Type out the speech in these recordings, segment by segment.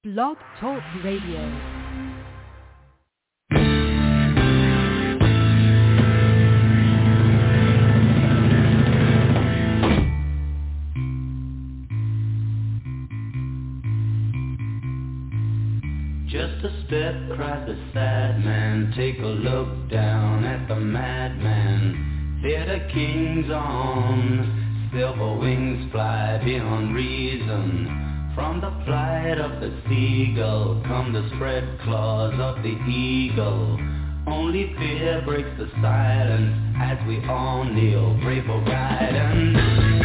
Blog Talk Radio. Just a step, cried the sad man. Take a look down at the madman. Theater kings on silver wings fly beyond reason. From the flight of the seagull come the spread claws of the eagle. Only fear breaks the silence as we all kneel, pray for guidance.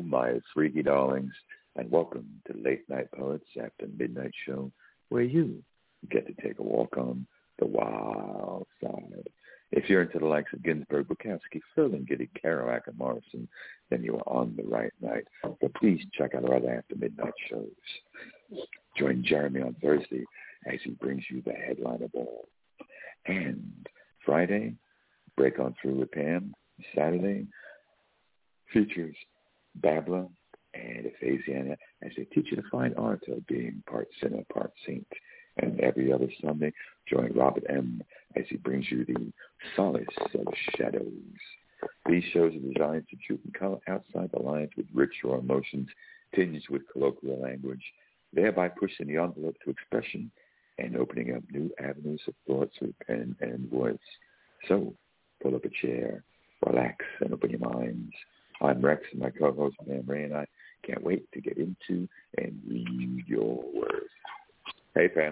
my freaky darlings, and welcome to Late Night Poets After Midnight Show, where you get to take a walk on the wild side. If you're into the likes of Ginsberg, Bukowski, Ferlinghetti, Kerouac, and Morrison, then you are on the right night. But please check out our other After Midnight shows. Join Jeremy on Thursday as he brings you the headliner ball. And Friday, Break On Through with Pam. Saturday features Babla and Ephesiana as they teach you the fine art of being part sinner, part saint. And every other Sunday, join Robert M. as he brings you the solace of shadows. These shows are designed to shoot and color outside the lines with rich raw emotions tinged with colloquial language, thereby pushing the envelope to expression and opening up new avenues of thoughts with pen and voice. So, pull up a chair, relax, and open your minds. I'm Rex, and my co-host, Pam Ray, and I can't wait to get into and read your words. Hey, Pam.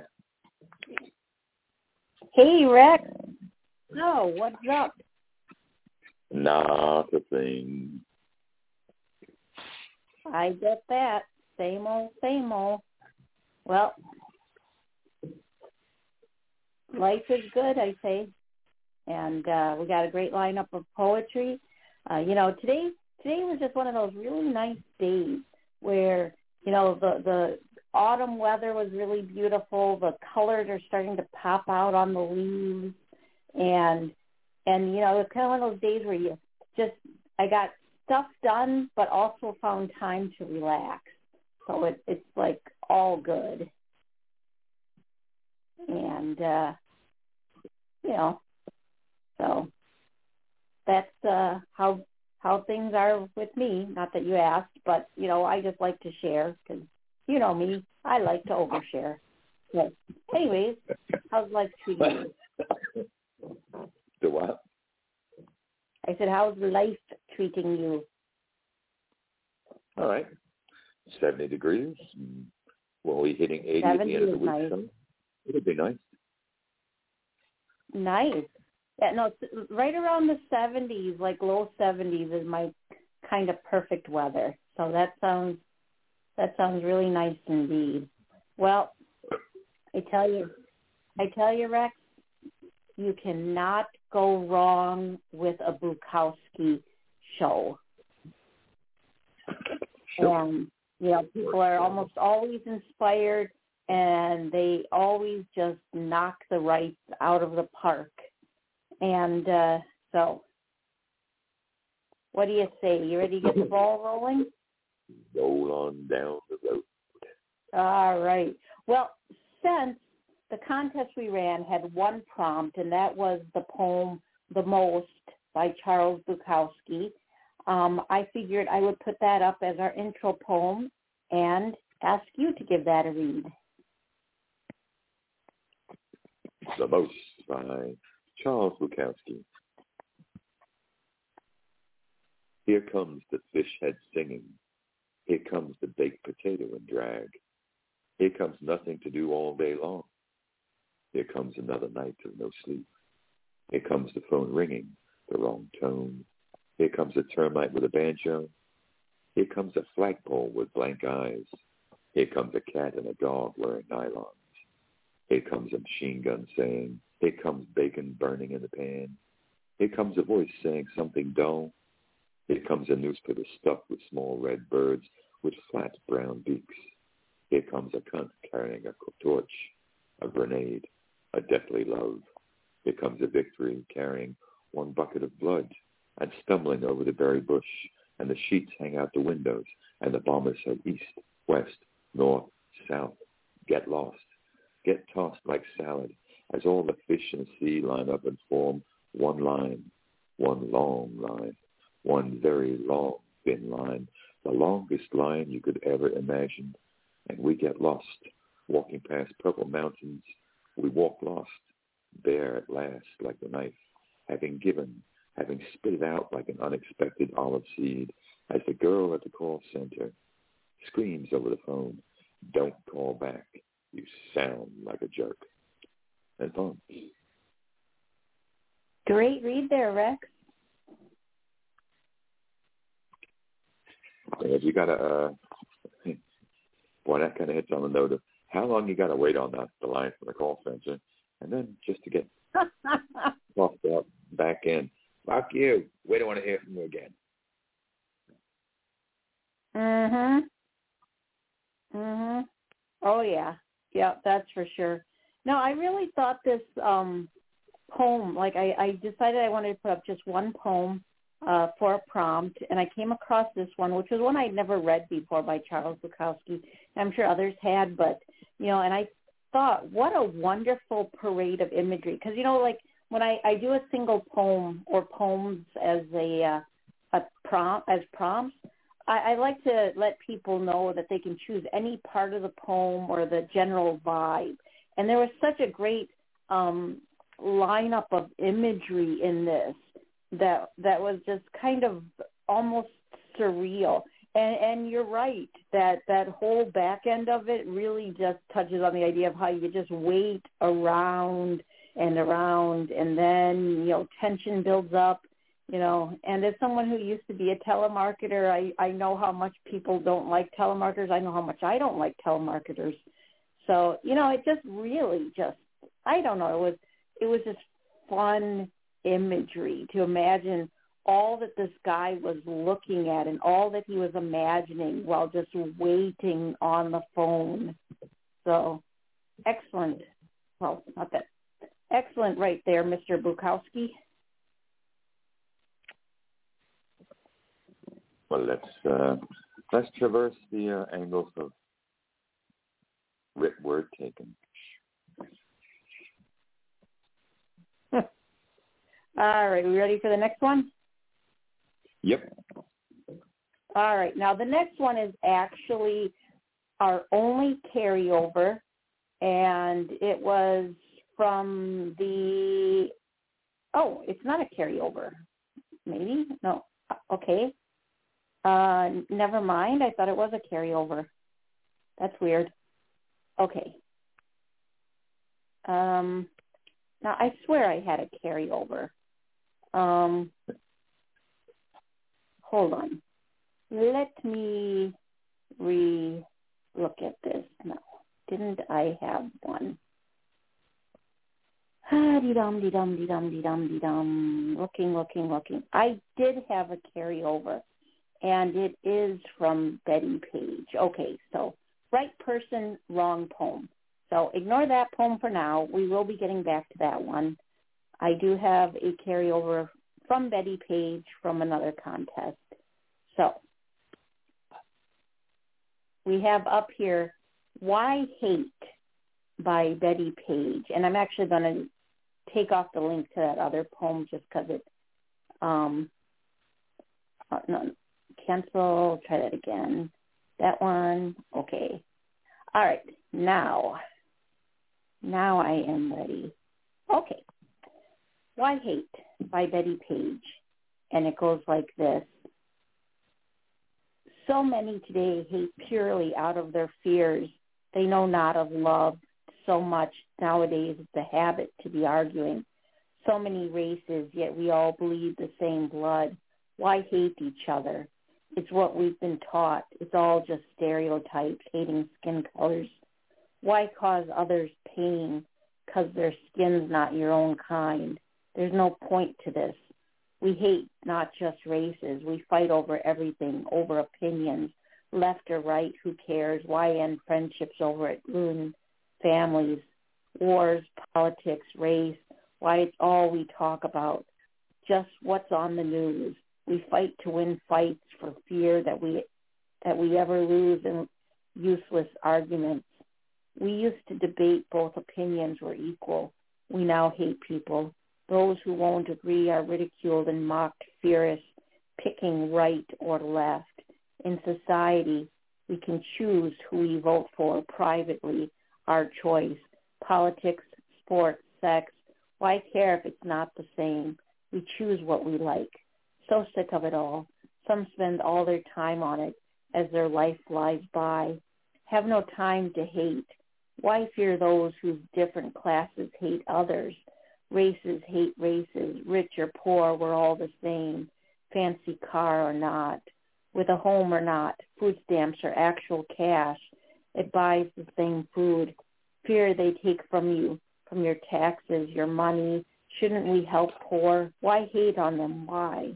Hey, Rex. So, what's up? Not a thing. I get that. Same old, same old. Well, life is good, I say. And we got a great lineup of poetry. Today was just one of those really nice days where, the autumn weather was really beautiful. The colors are starting to pop out on the leaves. And it's kind of one of those days where I got stuff done, but also found time to relax. So it's like all good. And, so that's how things are with me. Not that you asked, but, I just like to share because, you know me, I like to overshare. But anyways, how's life treating you? The what? I said, how's life treating you? All right. 70 degrees. Well, we're hitting 80 at the end of the week. Nice. So it'll be nice. Nice. Yeah, no, right around the 70s, like low 70s is my kind of perfect weather. So that sounds really nice indeed. Well, I tell you, Rex, you cannot go wrong with a Bukowski show. And, people are almost always inspired, and they always just knock the rights out of the park. And so, what do you say? You ready to get the ball rolling? Roll on down the road. All right. Well, since the contest we ran had one prompt, and that was the poem The Most by Charles Bukowski, I figured I would put that up as our intro poem and ask you to give that a read. The Most by Charles Bukowski. Here comes the fish head singing. Here comes the baked potato and drag. Here comes nothing to do all day long. Here comes another night of no sleep. Here comes the phone ringing, the wrong tone. Here comes a termite with a banjo. Here comes a flagpole with blank eyes. Here comes a cat and a dog wearing nylons. Here comes a machine gun saying, here comes bacon burning in the pan. Here comes a voice saying something dull. Here comes a newspaper stuffed with small red birds with flat brown beaks. Here comes a cunt carrying a torch, a grenade, a deathly love. Here comes a victory carrying one bucket of blood and stumbling over the berry bush, and the sheets hang out the windows, and the bombers say east, west, north, south. Get lost. Get tossed like salad as all the fish in the sea line up and form one line, one long line, one very long, thin line, the longest line you could ever imagine. And we get lost, walking past purple mountains. We walk lost, bare at last like the knife, having given, having spit it out like an unexpected olive seed, as the girl at the call center screams over the phone, don't call back, you sound like a jerk. And phone. Great read there, Rex. If you got to, boy, that kind of hits on the note of how long you got to wait on the line for the call center, and then just to get popped up back in. Fuck you. We don't want to hear from you again. Oh, yeah. Yeah, that's for sure. No, I really thought this poem, like I decided I wanted to put up just one poem for a prompt, and I came across this one, which was one I'd never read before by Charles Bukowski. I'm sure others had, but, and I thought, what a wonderful parade of imagery. Because, like when I do a single poem or poems as a prompt, as prompts, I like to let people know that they can choose any part of the poem or the general vibe. And there was such a great lineup of imagery in this that was just kind of almost surreal. And you're right, that whole back end of it really just touches on the idea of how you just wait around, and then, tension builds up, and as someone who used to be a telemarketer, I know how much people don't like telemarketers. I know how much I don't like telemarketers. So, it just really I don't know, it was just fun imagery to imagine all that this guy was looking at and all that he was imagining while just waiting on the phone. So, excellent. Well, not that. Excellent right there, Mr. Bukowski. Well, let's traverse the angles of word taken. All right, we ready for the next one? Yep. All right, now the next one is actually our only carryover, and it was from the, it's not a carryover. Maybe? No. Okay. Never mind. I thought it was a carryover. That's weird. Okay. Now, I swear I had a carryover. Hold on. Let me look at this. No, didn't I have one? Dee-dum. Looking. I did have a carryover, and it is from Betty Page. Okay, so right person, wrong poem. So ignore that poem for now. We will be getting back to that one. I do have a carryover from Betty Page from another contest. So we have up here, Why Hate by Betty Page. And I'm actually going to take off the link to that other poem just because it, no, cancel, try that again. That one, okay. All right, now I am ready. Okay. Why Hate by Betty Page. And it goes like this. So many today hate purely out of their fears. They know not of love. So much nowadays it's a habit to be arguing. So many races, yet we all bleed the same blood. Why hate each other? It's what we've been taught. It's all just stereotypes, hating skin colors. Why cause others pain? 'Cause their skin's not your own kind. There's no point to this. We hate not just races. We fight over everything, over opinions, left or right, who cares? Why end friendships over it, ruin families, wars, politics, race? Why it's all we talk about, just what's on the news. We fight to win fights for fear that we ever lose in useless arguments. We used to debate both opinions were equal. We now hate people. Those who won't agree are ridiculed and mocked, fierce, picking right or left. In society, we can choose who we vote for privately, our choice. Politics, sports, sex, why care if it's not the same? We choose what we like. So sick of it all. Some spend all their time on it as their life flies by. Have no time to hate. Why fear those whose different classes hate others? Races hate races, rich or poor, we're all the same, fancy car or not. with a home or not, food stamps or actual cash. It buys the same food. Fear they take from you, from your taxes, your money. Shouldn't we help poor? Why hate on them? Why?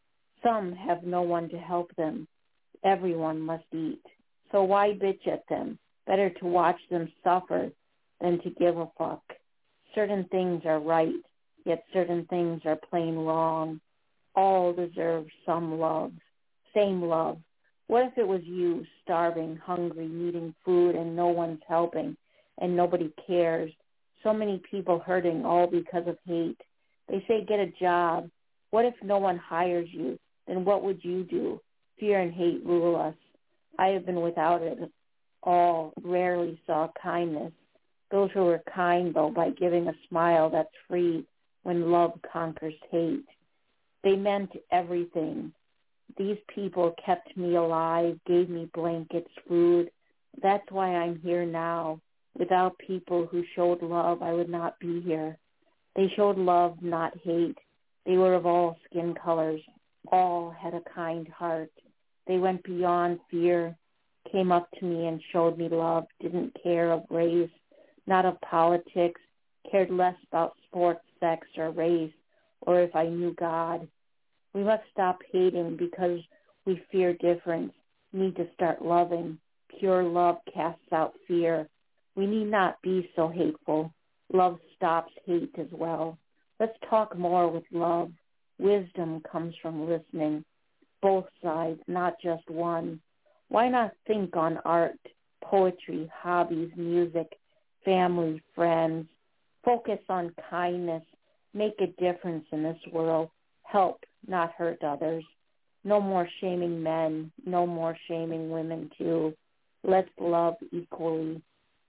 Some have no one to help them. Everyone must eat. So why bitch at them? Better to watch them suffer than to give a fuck. Certain things are right, yet certain things are plain wrong. All deserve some love, same love. What if it was you, starving, hungry, needing food, and no one's helping, and nobody cares? So many people hurting, all because of hate. They say get a job. What if no one hires you? Then what would you do? Fear and hate rule us. I have been without it all, rarely saw kindness. Those who were kind, though, by giving a smile that's free when love conquers hate. They meant everything. These people kept me alive, gave me blankets, food. That's why I'm here now. Without people who showed love, I would not be here. They showed love, not hate. They were of all skin colors. All had a kind heart. They went beyond fear, came up to me and showed me love, didn't care of race, not of politics, cared less about sports, sex, or race, or if I knew God. We must stop hating because we fear difference, need to start loving. Pure love casts out fear. We need not be so hateful. Love stops hate as well. Let's talk more with love. Wisdom comes from listening. Both sides, not just one. Why not think on art, poetry, hobbies, music, family, friends? Focus on kindness. Make a difference in this world. Help, not hurt others. No more shaming men. No more shaming women, too. Let's love equally.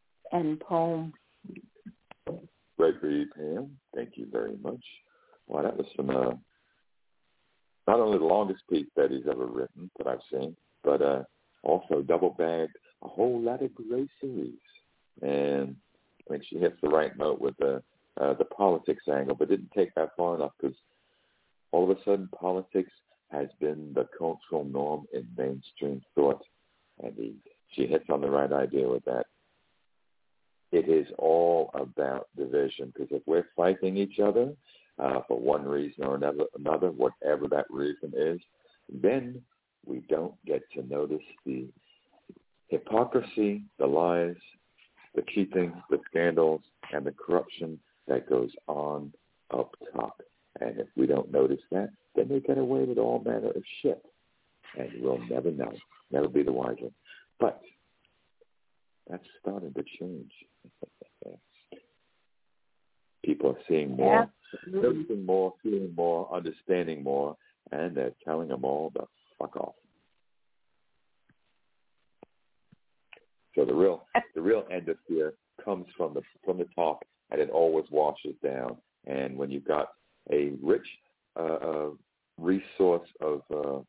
End poem. Great read, Pam. Thank you very much. Well, that was some, not only the longest piece that he's ever written that I've seen, but also double-bagged a whole lot of groceries. And I think she hits the right note with the politics angle, but didn't take that far enough because all of a sudden politics has been the cultural norm in mainstream thought. And she hits on the right idea with that. It is all about division, because if we're fighting each other for one reason or another, whatever that reason is, then we don't get to notice the hypocrisy, the lies, the cheating, the scandals, and the corruption that goes on up top. And if we don't notice that, then they get away with all manner of shit. And we'll never know, never be the wiser. But that's starting to change. People are seeing more, noticing more, feeling more, understanding more, and they're telling them all to fuck off. So the real end of fear comes from the top, and it always washes down. And when you've got a rich resource of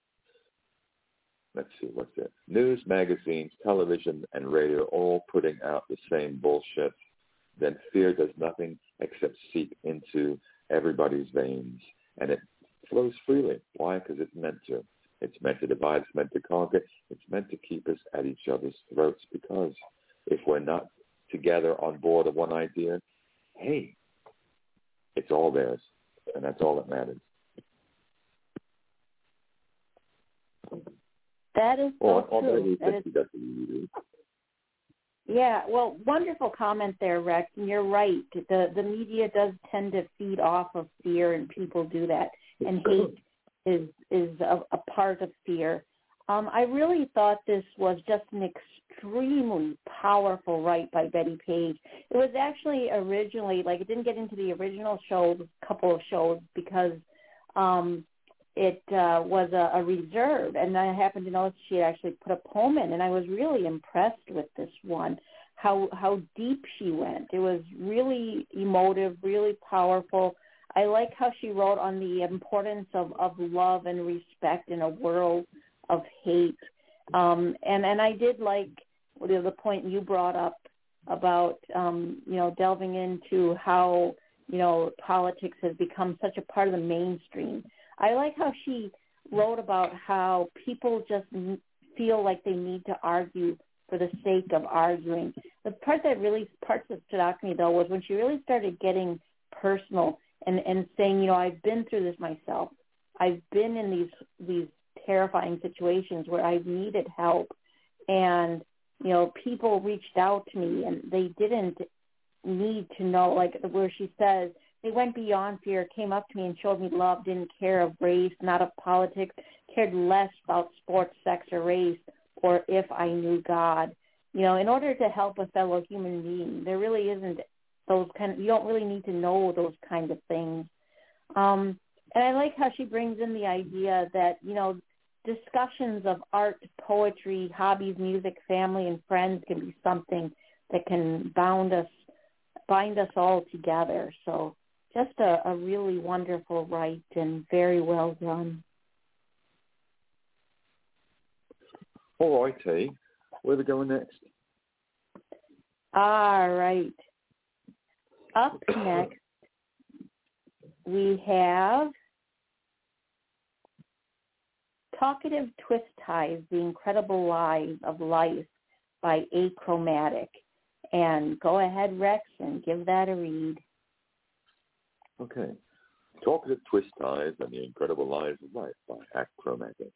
let's see, what's it? News, magazines, television, and radio all putting out the same bullshit, then fear does nothing except seep into everybody's veins, and it flows freely. Why? Because it's meant to. It's meant to divide. It's meant to conquer. It's meant to keep us at each other's throats, because if we're not together on board of one idea, hey, it's all theirs, and that's all that matters. That is so true. Yeah, well, wonderful comment there, Rex, and you're right. The media does tend to feed off of fear, and people do that, and hate is a part of fear. I really thought this was just an extremely powerful write by Betty Page. It was actually originally, it didn't get into the original show, a couple of shows, because it was a reserve, and I happened to notice she actually put a poem in, and I was really impressed with this one, how deep she went. It was really emotive, really powerful. I like how she wrote on the importance of love and respect in a world of hate. And I did like the point you brought up about, delving into how, politics has become such a part of the mainstream. I like how she wrote about how people just feel like they need to argue for the sake of arguing. The part that stood out to me, though, was when she really started getting personal and saying, you know, I've been through this myself. I've been in these terrifying situations where I've needed help, and, you know, people reached out to me and they didn't need to know, like where she says, they went beyond fear, came up to me and showed me love, didn't care of race, not of politics, cared less about sports, sex, or race, or if I knew God. You know, in order to help a fellow human being, there really isn't you don't really need to know those kinds of things. And I like how she brings in the idea that, you know, discussions of art, poetry, hobbies, music, family, and friends can be something that can bind us all together. So just a really wonderful write and very well done. All righty. Where are we going next? All right. Up next, we have Talkative Twist Ties, The Incredible Lives of Life by Achromatic. And go ahead, Rex, and give that a read. Okay. Talkative Twist Ties and the Incredible Lives of Life by Achromatic.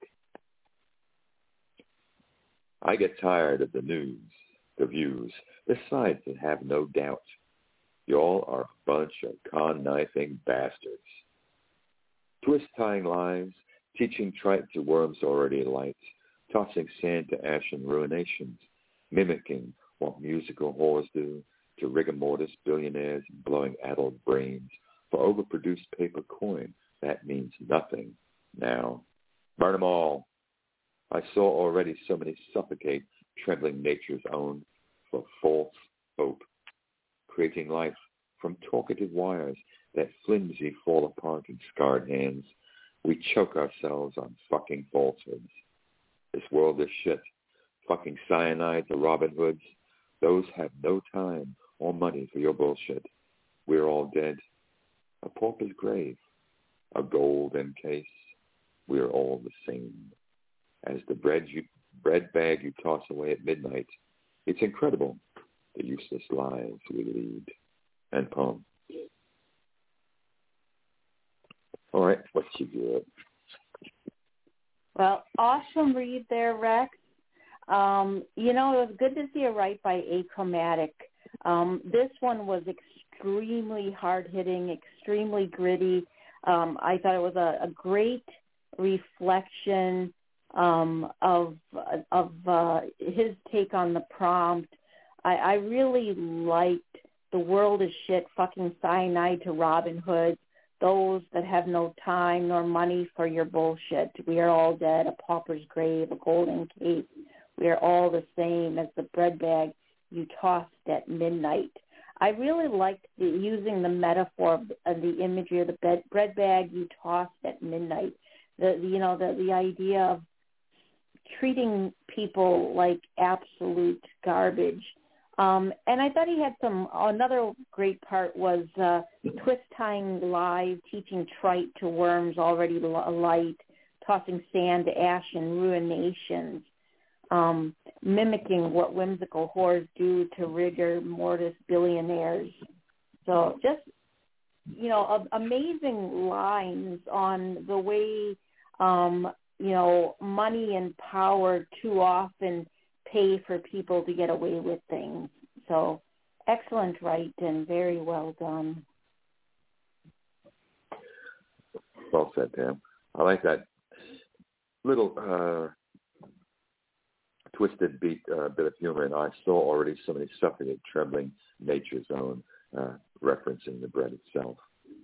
I get tired of the news, the views, the sides that have no doubt. Y'all are a bunch of con-knifing bastards. Twist-tying lives, teaching trite to worms already light, tossing sand to ash and ruinations, mimicking what musical whores do to rigor mortis billionaires and blowing addled brains for overproduced paper coin. That means nothing now. Burn them all. I saw already so many suffocate trembling nature's own for false hope, creating life from talkative wires that flimsy fall apart in scarred hands. We choke ourselves on fucking falsehoods. This world is shit. Fucking cyanide to Robin Hoods. Those have no time or money for your bullshit. We're all dead. A pauper's grave. A golden case. We're all the same. As the bread bag you toss away at midnight, it's incredible the useless lives we lead. And poem. All right, what you get? Well, awesome read there, Rex. You know, it was good to see a write by Achromatic. This one was extremely hard-hitting, extremely gritty. I thought it was a great reflection of his take on the prompt. I really liked the world is shit, fucking cyanide to Robin Hood, those that have no time nor money for your bullshit. We are all dead, a pauper's grave, a golden cape. We are all the same as the bread bag you tossed at midnight. I really liked using the metaphor of the imagery of the bread bag you tossed at midnight. The idea of treating people like absolute garbage. And I thought he had another great part was twist-tying live, teaching trite to worms already light, tossing sand to ash and ruinations, mimicking what whimsical whores do to rigor mortis billionaires. So just, you know, amazing lines on the way, you know, money and power too often pay for people to get away with things. So excellent write and very well done. Well said, Pam. I like that little twisted bit of humor, and I saw already so many suffering, trembling nature's own, referencing the bread itself.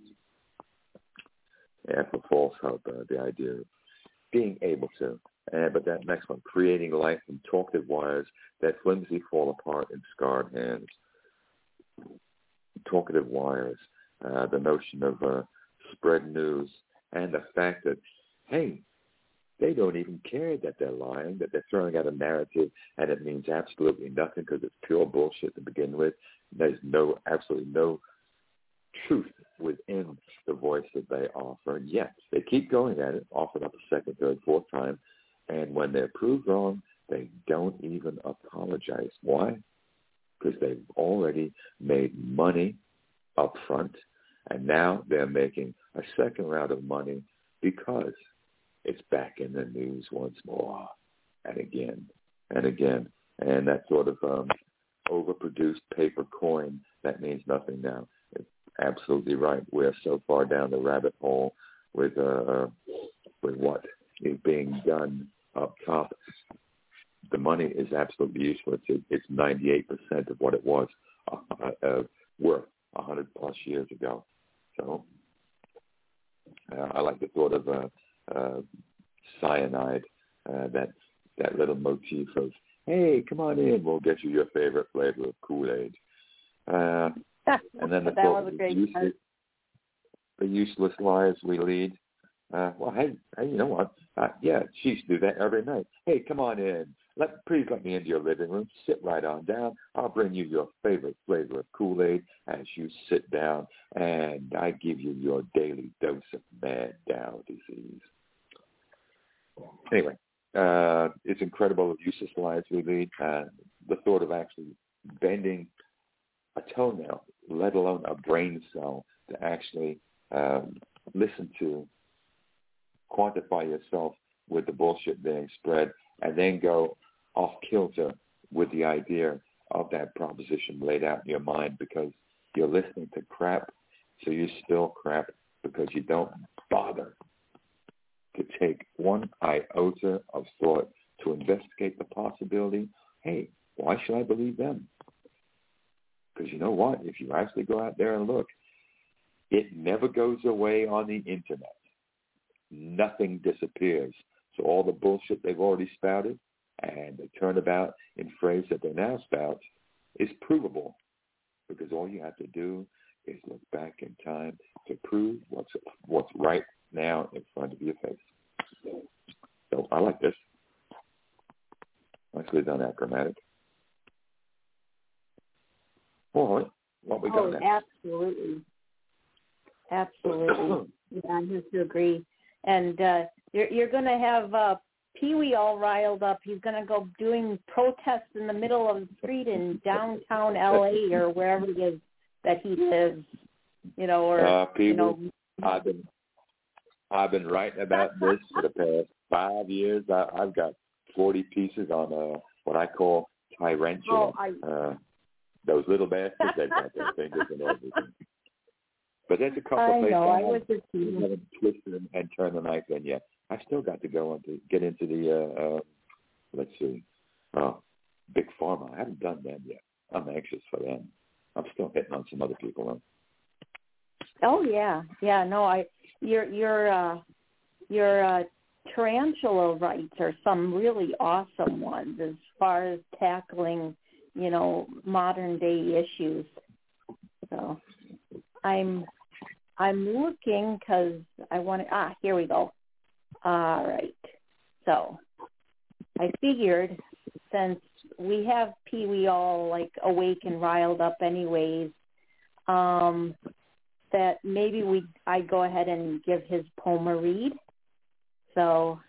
And for false hope, the idea of being able to. But that next one, creating life from talkative wires that flimsy fall apart in scarred hands. Talkative wires, the notion of spread news, and the fact that, hey, they don't even care that they're lying, that they're throwing out a narrative, and it means absolutely nothing because it's pure bullshit to begin with. There's absolutely no truth within the voice that they offer. Yes, they keep going at it, offer it up a second, third, fourth time, and when they're proved wrong, they don't even apologize. Why? Because they've already made money up front, and now they're making a second round of money because it's back in the news once more and again and again. And that sort of overproduced paper coin, that means nothing now. It's absolutely right. We're so far down the rabbit hole with what is being done up top. The money is absolutely useless. It's 98% of what it was worth 100 plus years ago. So I like the thought of cyanide, that little motif of, hey, come on in, we'll get you your favorite flavor of Kool-Aid. And then the thought of the useless lives we lead. Well, hey, you know what? Yeah, she used to do that every night. Hey, come on in. Please let me into your living room. Sit right on down. I'll bring you your favorite flavor of Kool-Aid as you sit down, and I give you your daily dose of mad Dow disease. Anyway, it's incredible the useless lives we lead. The thought of actually bending a toenail, let alone a brain cell, to actually listen to, quantify yourself with the bullshit being spread, and then go off kilter with the idea of that proposition laid out in your mind because you're listening to crap, so you spill crap because you don't bother to take one iota of thought to investigate the possibility, hey, why should I believe them? Because you know what? If you actually go out there and look, it never goes away on the internet. Nothing disappears. So all the bullshit they've already spouted and they turn about in phrase that they now spout is provable, because all you have to do is look back in time to prove what's right now in front of your face. So I like this. Nicely done, Achromatic. All right, what we got next? Absolutely. Yeah, I have to agree. And you're going to have Pee-wee all riled up. He's going to go doing protests in the middle of the street in downtown L.A. or wherever it is that he lives. You know, or Pee-wee, you know. I've been writing about this for the past 5 years. I've got 40 pieces on what I call tarantula. Those little bastards, they've got their fingers and everything. But there's a couple of places I haven't twisted and turned the knife in yet. I still got to go on to get into the, let's see, Big Pharma. I haven't done them yet. I'm anxious for them. I'm still hitting on some other people, though. Oh yeah. No, your tarantula rights are some really awesome ones as far as tackling, you know, modern day issues. So I'm looking because I want to, here we go. All right. So I figured since we have Pee-wee all like awake and riled up anyways, that maybe I'd go ahead and give his poem a read. So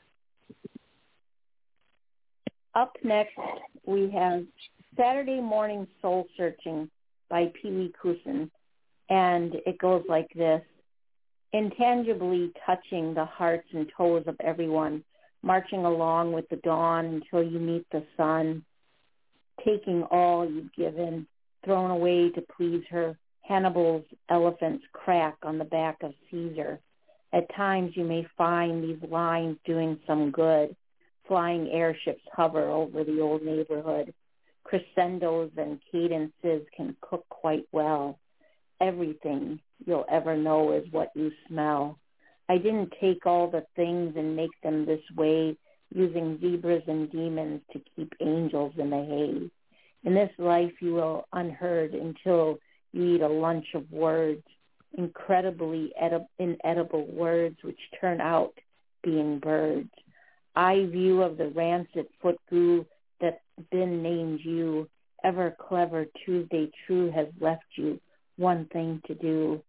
up next we have Saturday Morning Soul Searching by Pee-wee Kusin. And it goes like this: intangibly touching the hearts and toes of everyone, marching along with the dawn until you meet the sun, taking all you've given, thrown away to please her. Hannibal's elephants crack on the back of Caesar. At times you may find these lines doing some good. Flying airships hover over the old neighborhood. Crescendos and cadences can cook quite well. Everything you'll ever know is what you smell. I didn't take all the things and make them this way, using zebras and demons to keep angels in the hay. In this life you will unheard until you eat a lunch of words, incredibly inedible words which turn out being birds. Eye view of the rancid foot goo that been named you, ever clever Tuesday true has left you one thing to do,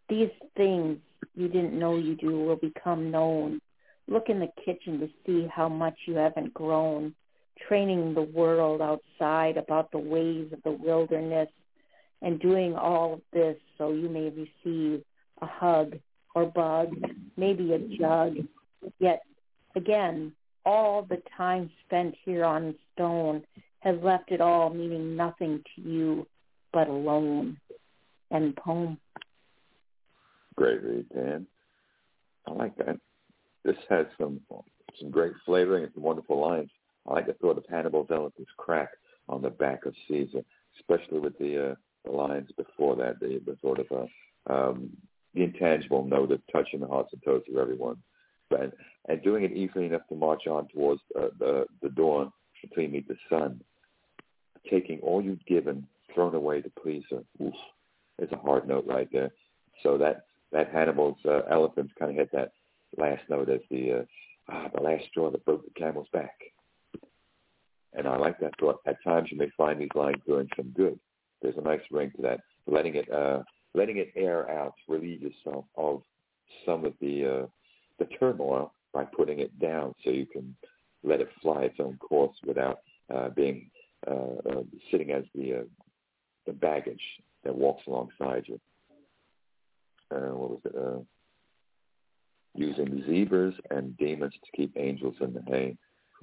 These things you didn't know you do will become known. Look in the kitchen to see how much you haven't grown, training the world outside about the ways of the wilderness, and doing all of this so you may receive a hug or bug, maybe a jug. Yet, again, all the time spent here on stone has left it all meaning nothing to you but alone. End poem. Great read, Dan. I like that. This has some great flavoring and some wonderful lines. I like the thought of Hannibal's elephant's crack on the back of Caesar, especially with the lines before that, the sort of the intangible note of touching the hearts and toes of everyone. And doing it easily enough to march on towards the dawn until you meet the sun. Taking all you've given, thrown away to please her. Oof, there's a hard note right there. So that Hannibal's elephants kind of hit that last note as the last straw that broke the camel's back. And I like that thought. At times you may find these lines doing some good. There's a nice ring to that. Letting it air out, relieve yourself of some of the turmoil by putting it down, so you can let it fly its own course without being sitting as the baggage that walks alongside you. What was it? Using zebras and demons to keep angels in the hay.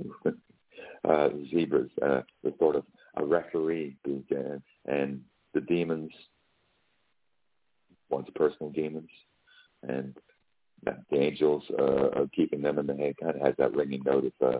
Zebras, the sort of a referee, and the demons, one's personal demons, and the angels keeping them in the hay. Kind of has that ringing note of,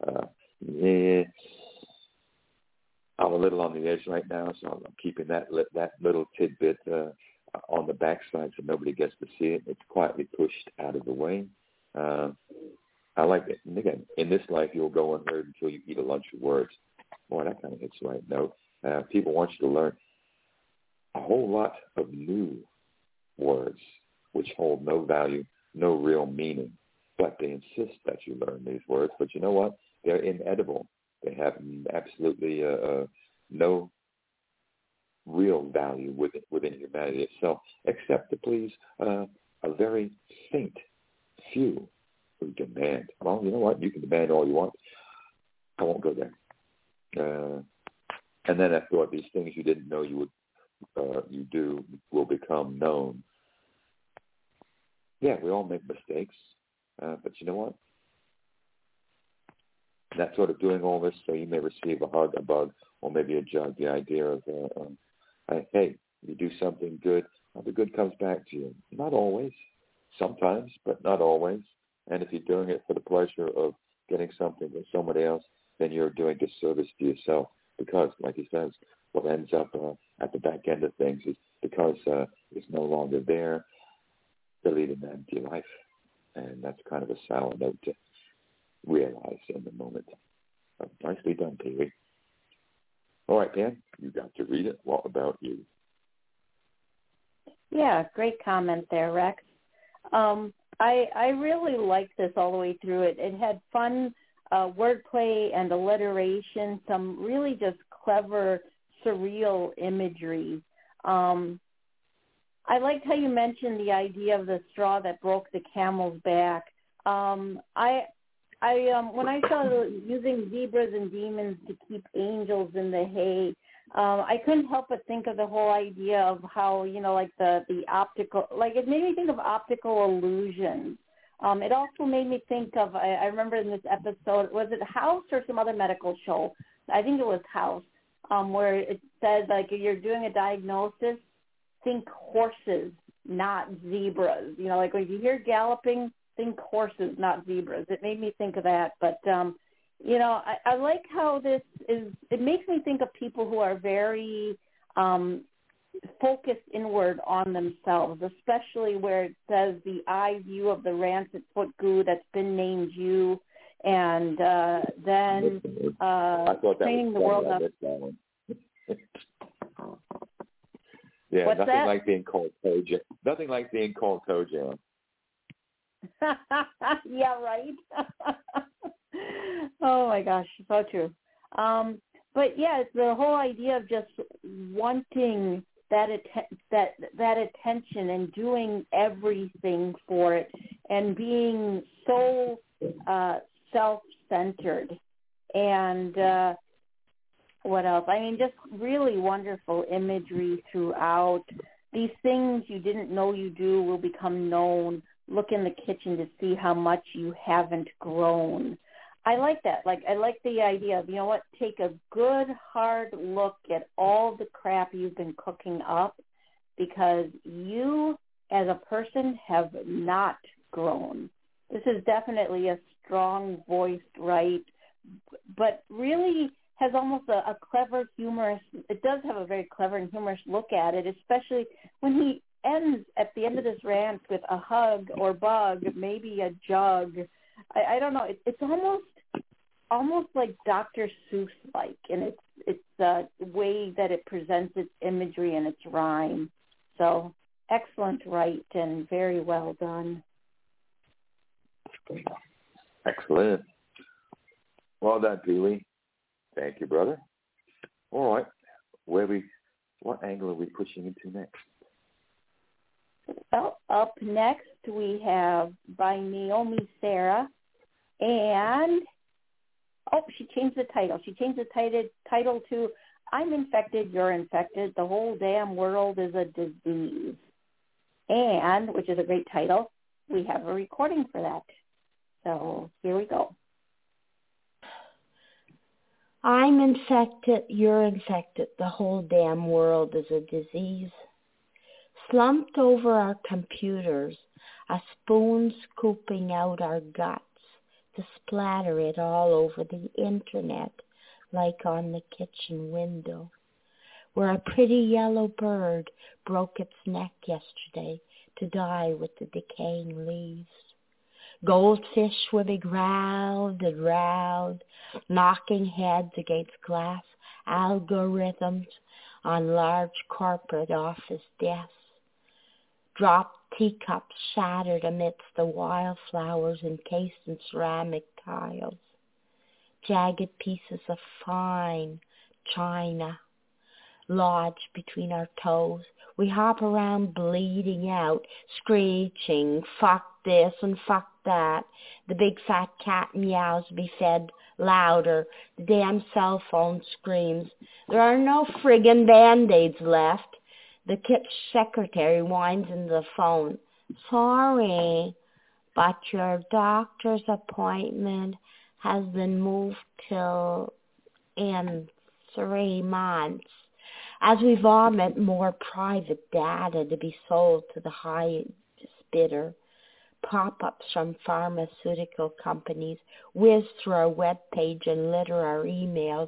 I'm a little on the edge right now, so I'm keeping that little tidbit on the backside so nobody gets to see it. It's quietly pushed out of the way. I like it. And again, in this life, you'll go unheard until you eat a lunch of words. Boy, that kind of hits right note. People want you to learn a whole lot of new words which hold no value, no real meaning, but they insist that you learn these words. But you know what? They're inedible. They have absolutely no real value within humanity itself, except to please a very faint few who demand. Well, you know what? You can demand all you want. I won't go there. And then I thought these things you didn't know you do will become known. Yeah, we all make mistakes, but you know what? That sort of doing all this so you may receive a hug, a bug, or maybe a jug. The idea of, hey, you do something good, the good comes back to you. Not always, sometimes, but not always. And if you're doing it for the pleasure of getting something from somebody else, then you're doing disservice to yourself. Because, like he says, what ends up at the back end of things is because it's no longer there, they're leading an empty life. And that's kind of a sour note to realize in the moment. Nicely done, Pee-wee. All right, Dan, you got to read it. What about you? Yeah, great comment there, Rex. I really liked this all the way through it. It had fun wordplay and alliteration, some really just clever, surreal imagery. I liked how you mentioned the idea of the straw that broke the camel's back. When I saw using zebras and demons to keep angels in the hay, I couldn't help but think of the whole idea of how, like the optical, like it made me think of optical illusions. It also made me think of, I remember in this episode, was it House or some other medical show? I think it was House, where it said, like, if you're doing a diagnosis, think horses, not zebras. Like when you hear galloping, think horses, not zebras. It made me think of that. But, I like how this is, it makes me think of people who are very focused inward on themselves, especially where it says the eye view of the rancid foot goo that's been named you, and then training the world up. Yeah, What's nothing that? like being called toe jam. Nothing like being called toe jam. Yeah, right. Oh my gosh, so true. But yeah, it's the whole idea of just wanting that attention and doing everything for it and being so self-centered. And what else? I mean, just really wonderful imagery throughout. These things you didn't know you do will become known. Look in the kitchen to see how much you haven't grown. I like that. Like, I like the idea of, you know what, take a good, hard look at all the crap you've been cooking up, because you as a person have not grown. This is definitely a strong-voiced right, but really has almost a clever, humorous, it does have a very clever and humorous look at it, especially when he ends at the end of this rant with a hug or bug, maybe a jug. I don't know. It's almost like Dr. Seuss-like in its way that it presents its imagery and its rhyme. So excellent right and very well done. Excellent. Well done, Pee-wee. Thank you, brother. All right. What angle are we pushing into next? Well, up next we have by Naomi Sarah, and she changed the title. She changed the title to "I'm Infected, You're Infected. The Whole Damn World is a Disease." And, which is a great title, we have a recording for that. So here we go. I'm infected, you're infected, the whole damn world is a disease. Slumped over our computers, a spoon scooping out our guts to splatter it all over the internet like on the kitchen window, where a pretty yellow bird broke its neck yesterday to die with the decaying leaves. Goldfish swimming round and round, knocking heads against glass algorithms on large corporate office desks. Dropped teacups shattered amidst the wildflowers encased in ceramic tiles. Jagged pieces of fine china lodged between our toes. We hop around bleeding out, screeching, fuck this and fuck that. The big fat cat meows to be fed louder. The damn cell phone screams. There are no friggin' Band-Aids left. The kitchen secretary whines into the phone. Sorry, but your doctor's appointment has been moved till in 3 months. As we vomit more private data to be sold to the highest bidder, pop-ups from pharmaceutical companies whiz through our webpage and litter our emails,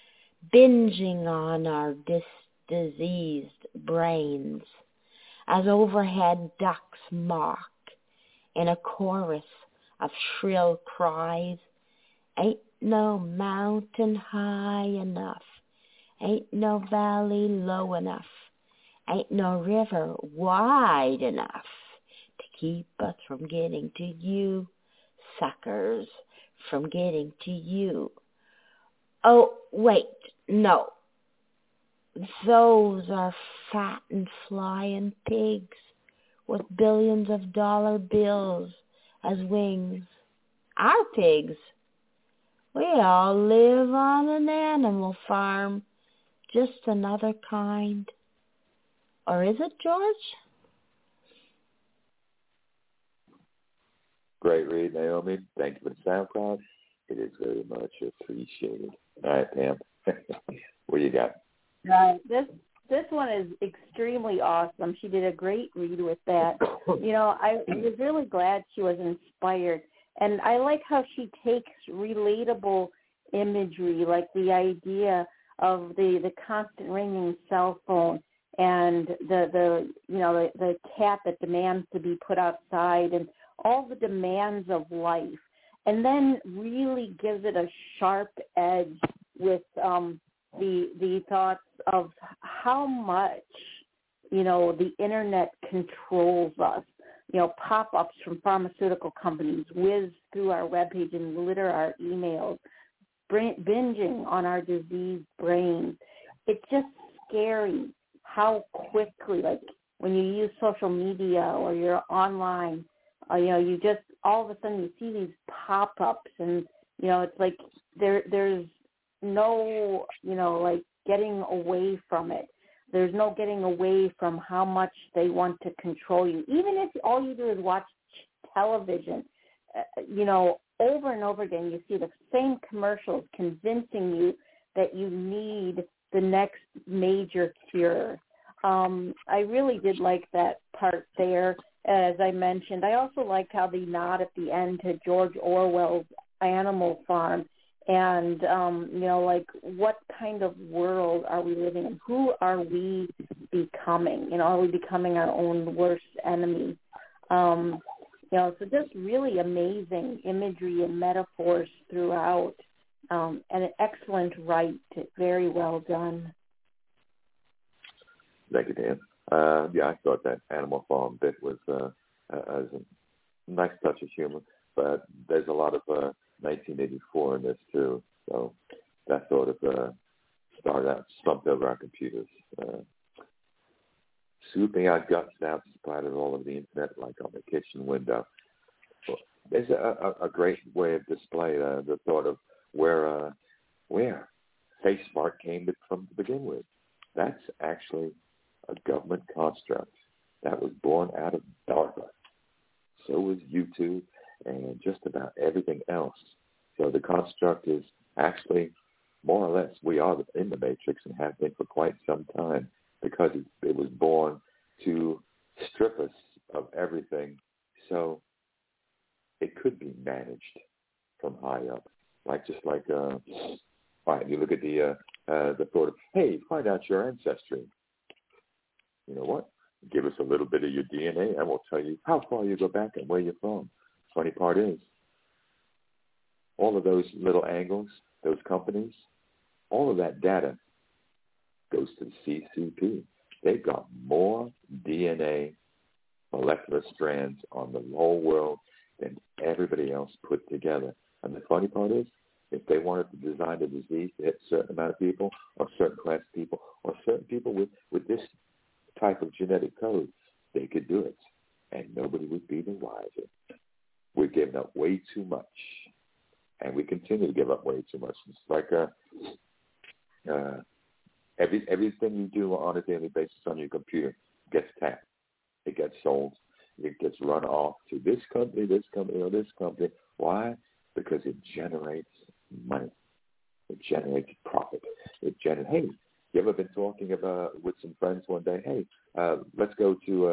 binging on our diseased brains, as overhead ducks mock in a chorus of shrill cries. Ain't no mountain high enough. Ain't no valley low enough. Ain't no river wide enough to keep us from getting to you, suckers, from getting to you. Oh, wait, no. Those are fat and flying pigs with billions of dollar bills as wings. Our pigs. We all live on an animal farm. Just another kind. Or is it, George? Great read, Naomi. Thank you for the SoundCloud. It is very much appreciated. All right, Pam. What do you got? This one is extremely awesome. She did a great read with that. You know, I was really glad she was inspired. And I like how she takes relatable imagery, like the idea of the constant ringing cell phone and the cat that demands to be put outside and all the demands of life, and then really gives it a sharp edge with the thoughts of how much, you know, the internet controls us. You know, pop-ups from pharmaceutical companies whiz through our webpage and litter our emails, binging on our diseased brains. It's just scary how quickly, like when you use social media or you're online, you just all of a sudden you see these pop-ups, and it's like there's no like getting away from it. There's no getting away from how much they want to control you. Even if all you do is watch television, over and over again, you see the same commercials convincing you that you need the next major cure. I really did like that part there, as I mentioned. I also liked how they nod at the end to George Orwell's Animal Farm. And, like what kind of world are we living in? Who are we becoming? Are we becoming our own worst enemy? So just really amazing imagery and metaphors throughout, and an excellent write. Very well done. Thank you, Dan. I thought that Animal Farm bit was a nice touch of humor, but there's a lot of 1984 in this too, so that sort of started out slumped over our computers, swooping our guts out splattered all over the internet like on the kitchen window. There's a great way of display the thought of where FaceSmart came from to begin with. That's actually a government construct that was born out of DARPA. So was YouTube and just about everything else. So the construct is actually more or less we are in the Matrix and have been for quite some time, because it was born to strip us of everything. So it could be managed from high up, all right, you look at the thought of, hey, find out your ancestry. You know what? Give us a little bit of your DNA, and we'll tell you how far you go back and where you're from. Funny part is, all of those little angles, those companies, all of that data goes to the CCP. They've got more DNA molecular strands on the whole world than everybody else put together. And the funny part is, if they wanted to design a disease to hit a certain amount of people, or certain class of people, or certain people with this type of genetic code, they could do it, and nobody would be the wiser. We're giving up way too much, and we continue to give up way too much. It's like everything you do on a daily basis on your computer gets tapped. It gets sold. It gets run off to this company, or this company. Why? Because it generates money. It generates profit. Hey, you ever been talking with some friends one day? Hey, let's go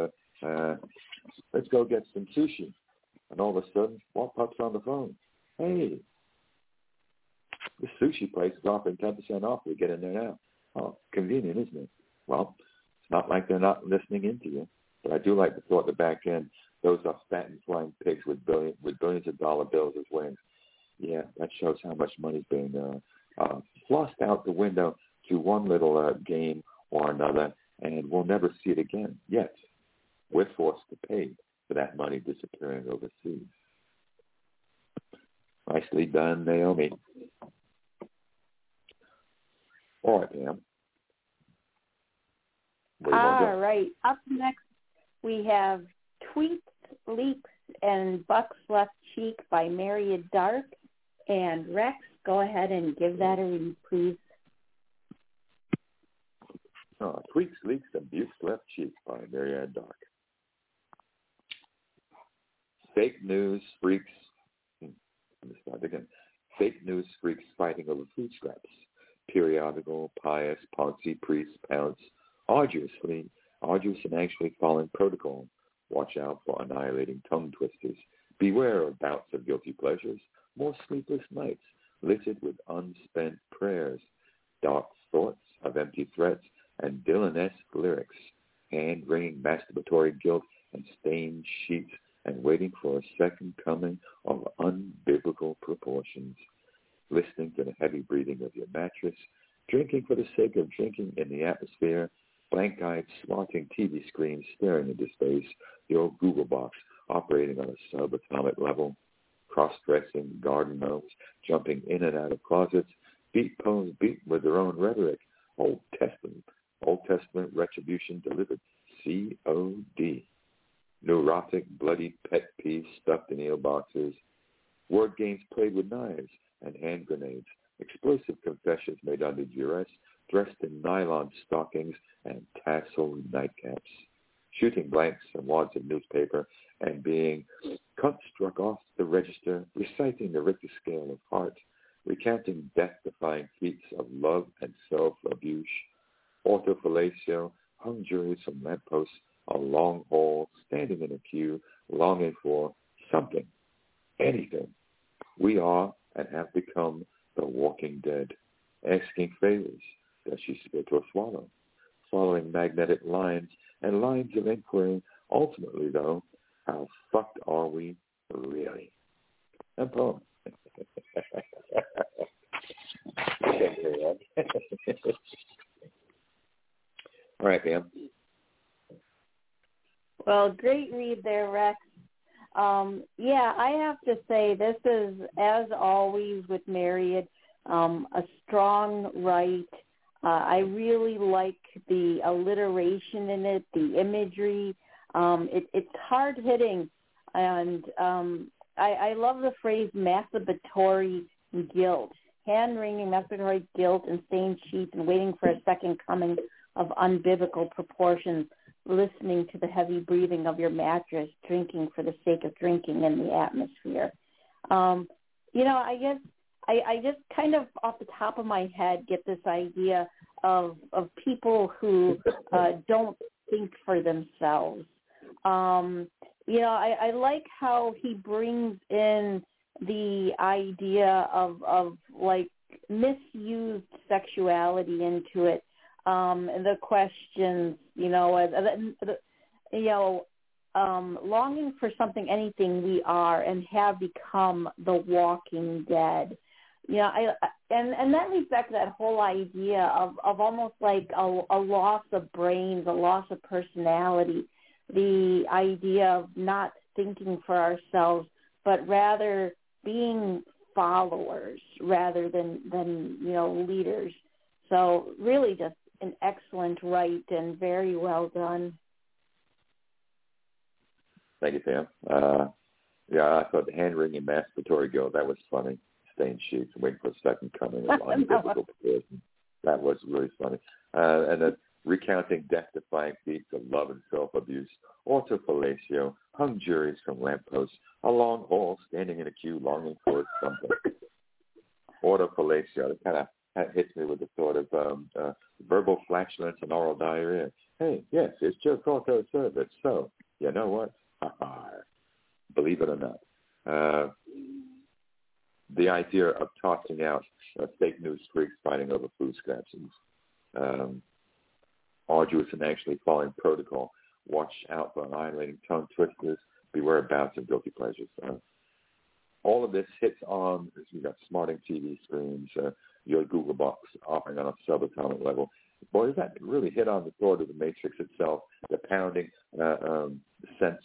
get some sushi. And all of a sudden, what pops on the phone? Hey, this sushi place is offering 10% off. We get in there now. Oh, convenient, isn't it? Well, it's not like they're not listening into you. But I do like the thought at the back end, those are fattened flying pigs with billions of dollar bills as wings. Yeah, that shows how much money's being flossed out the window to one little game or another, and we'll never see it again. Yet, we're forced to pay for that money disappearing overseas. Nicely done, Naomi. All right, Pam. All right. Up next, we have Tweets, Leaks, and Buck's Left Cheek by Maria Dark. And Rex, go ahead and give that a read, please. Tweets, Leaks, and Buck's Left Cheek by Maria Dark. Fake news freaks. Let me start again. Fake news freaks fighting over food scraps. Periodical, pious, poxy priests pounce arduous and actually following protocol. Watch out for annihilating tongue twisters. Beware of bouts of guilty pleasures. More sleepless nights, littered with unspent prayers. Dark thoughts of empty threats and Dylan-esque lyrics. Hand-wringing masturbatory guilt and stained sheets and waiting for a second coming of unbiblical proportions. Listening to the heavy breathing of your mattress. Drinking for the sake of drinking in the atmosphere. Blank-eyed, smarting TV screens staring into space. Your Google box operating on a subatomic level. Cross-dressing garden gnomes jumping in and out of closets. Beat poems beaten with their own rhetoric. Old Testament Old Testament retribution delivered. COD. Neurotic, bloody pet peeves stuffed in ale boxes. Word games played with knives and hand grenades. Explosive confessions made under duress, dressed in nylon stockings and tassel nightcaps. Shooting blanks and wads of newspaper and being struck off the register, reciting the Richter scale of heart, recounting death-defying feats of love and self-abuse, autofellatio, hung juries from lampposts, a long hall, standing in a queue, longing for something, anything. We are and have become the walking dead, asking favors. Does she spit or swallow? Following magnetic lines and lines of inquiry. Ultimately, though, how fucked are we really? And poem. All right, Pam. Well, great read there, Rex. I have to say this is, as always with Myriad, a strong write. I really like the alliteration in it, the imagery. It's hard-hitting, and I love the phrase masturbatory guilt, hand-wringing masturbatory guilt and stained sheets and waiting for a second coming of unbiblical proportions, listening to the heavy breathing of your mattress, drinking for the sake of drinking in the atmosphere. I guess I just kind of off the top of my head get this idea of people who don't think for themselves. I like how he brings in the idea of like misused sexuality into it. And the questions, longing for something, anything we are and have become the walking dead. And that leads back to that whole idea of almost like a loss of brains, a loss of personality, the idea of not thinking for ourselves, but rather being followers rather than leaders. So really just an excellent write and very well done. Thank you, Pam. I thought the hand-wringing masturbatory guilt, that was funny. Stained sheets, waiting for a second coming of unbiblical proportion. That was really funny. And then recounting death-defying feats of love and self-abuse, autofellatio, hung juries from lampposts, a long hall, standing in a queue, longing for something. Autofellatio, it kind of hits me with the thought of verbal flatulence and oral diarrhea. Hey, yes, it's just auto service. So, you know what? Believe it or not. The idea of tossing out fake news freaks fighting over food scraps is arduous and actually following protocol. Watch out for annihilating tongue twisters. Beware of bouts of guilty pleasures. All of this hits on, you've got smarting TV screens, your Google box offering on a subatomic level. Boy, does that really hit on the thought of the Matrix itself, the pounding sense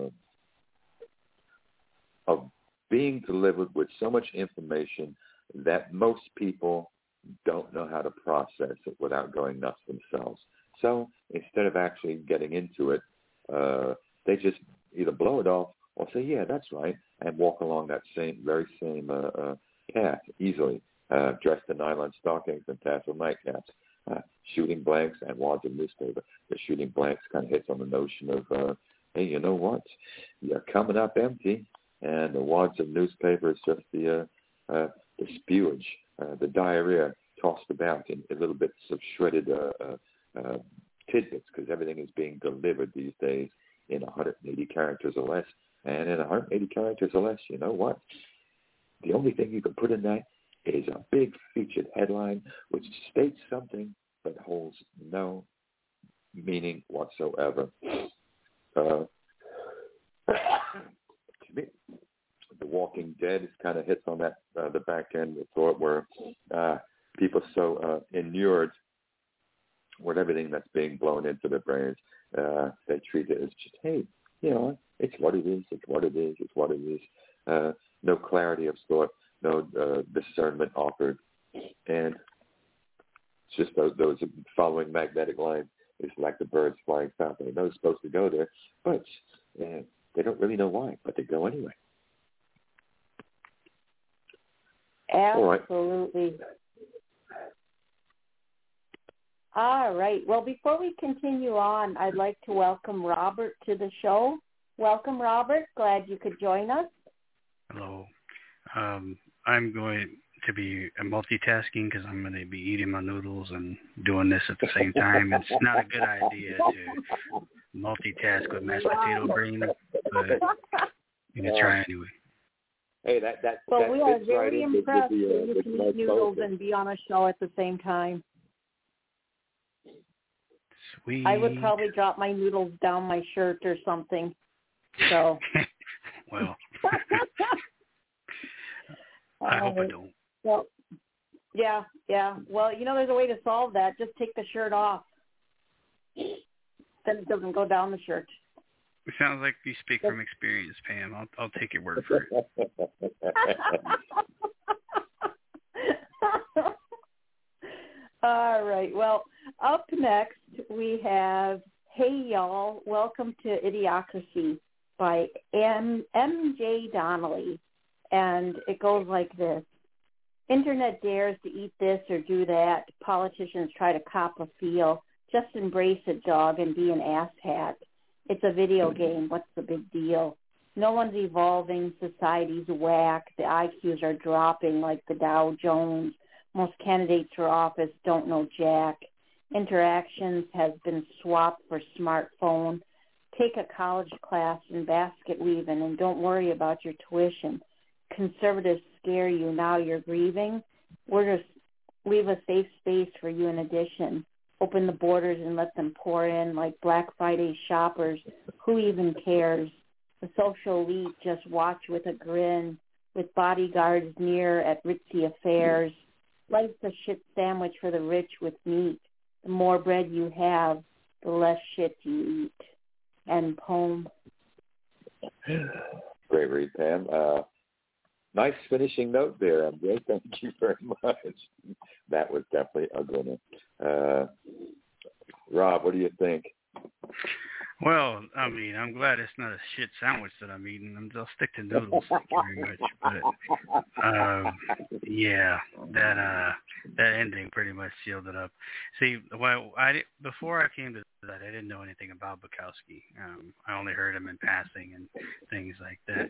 of being delivered with so much information that most people don't know how to process it without going nuts themselves. So instead of actually getting into it, they just either blow it off or say, yeah, that's right, and walk along that very same path easily, dressed in nylon stockings and tassel nightcaps, shooting blanks and wads of newspaper. The shooting blanks kind of hits on the notion of, hey, you know what? You're coming up empty, and the wads of newspaper is just the spewage, the diarrhea tossed about in little bits of shredded tidbits, because everything is being delivered these days in 180 characters or less. And in 180 characters or less, you know what? The only thing you can put in that is a big featured headline which states something but holds no meaning whatsoever. The Walking Dead is kind of hits on that the back end of thought, where people so inured with everything that's being blown into their brains, they treat it as just, hey, it's what it is, it's what it is, it's what it is. No clarity of thought, no discernment offered. And It's just those following magnetic lines. It's like the birds flying south. They know they're supposed to go there, but they don't really know why, but they go anyway. Absolutely. All right. Well, before we continue on, I'd like to welcome Robert to the show. Welcome, Robert. Glad you could join us. Hello. I'm going to be multitasking because I'm going to be eating my noodles and doing this at the same time. It's not a good idea to multitask with mashed potato brain, but you can try anyway. Hey, that well, we are very right impressed that you can eat noodles and be on a show at the same time. Sweet. I would probably drop my noodles down my shirt or something. So. Well, I hope I don't. Well, yeah. Well, there's a way to solve that. Just take the shirt off. Then it doesn't go down the shirt. It sounds like you speak from experience, Pam. I'll take your word for it. All right. Well, up next we have Hey Y'all, Welcome to Idiocracy by M.J. Donnelly. And it goes like this. Internet dares to eat this or do that. Politicians try to cop a feel. Just embrace it, dog, and be an asshat. It's a video game. What's the big deal? No one's evolving. Society's whack. The IQs are dropping like the Dow Jones. Most candidates for office don't know jack. Interactions has been swapped for smartphone. Take a college class in basket weaving and don't worry about your tuition. Conservatives scare you, now you're grieving. We're just leave a safe space for you in addition. Open the borders and let them pour in like Black Friday shoppers. Who even cares? The social elite just watch with a grin, with bodyguards near at ritzy affairs. Life's a shit sandwich for the rich with meat. The more bread you have, the less shit you eat. End poem. Great read, Pam. Nice finishing note there, MJ. Thank you very much. That was definitely a good one. Rob, what do you think? Well, I mean, I'm glad it's not a shit sandwich that I'm eating. I'll stick to noodles. Thank you very much. But yeah, that ending pretty much sealed it up. See, before I came to that, I didn't know anything about Bukowski. I only heard him in passing and things like that,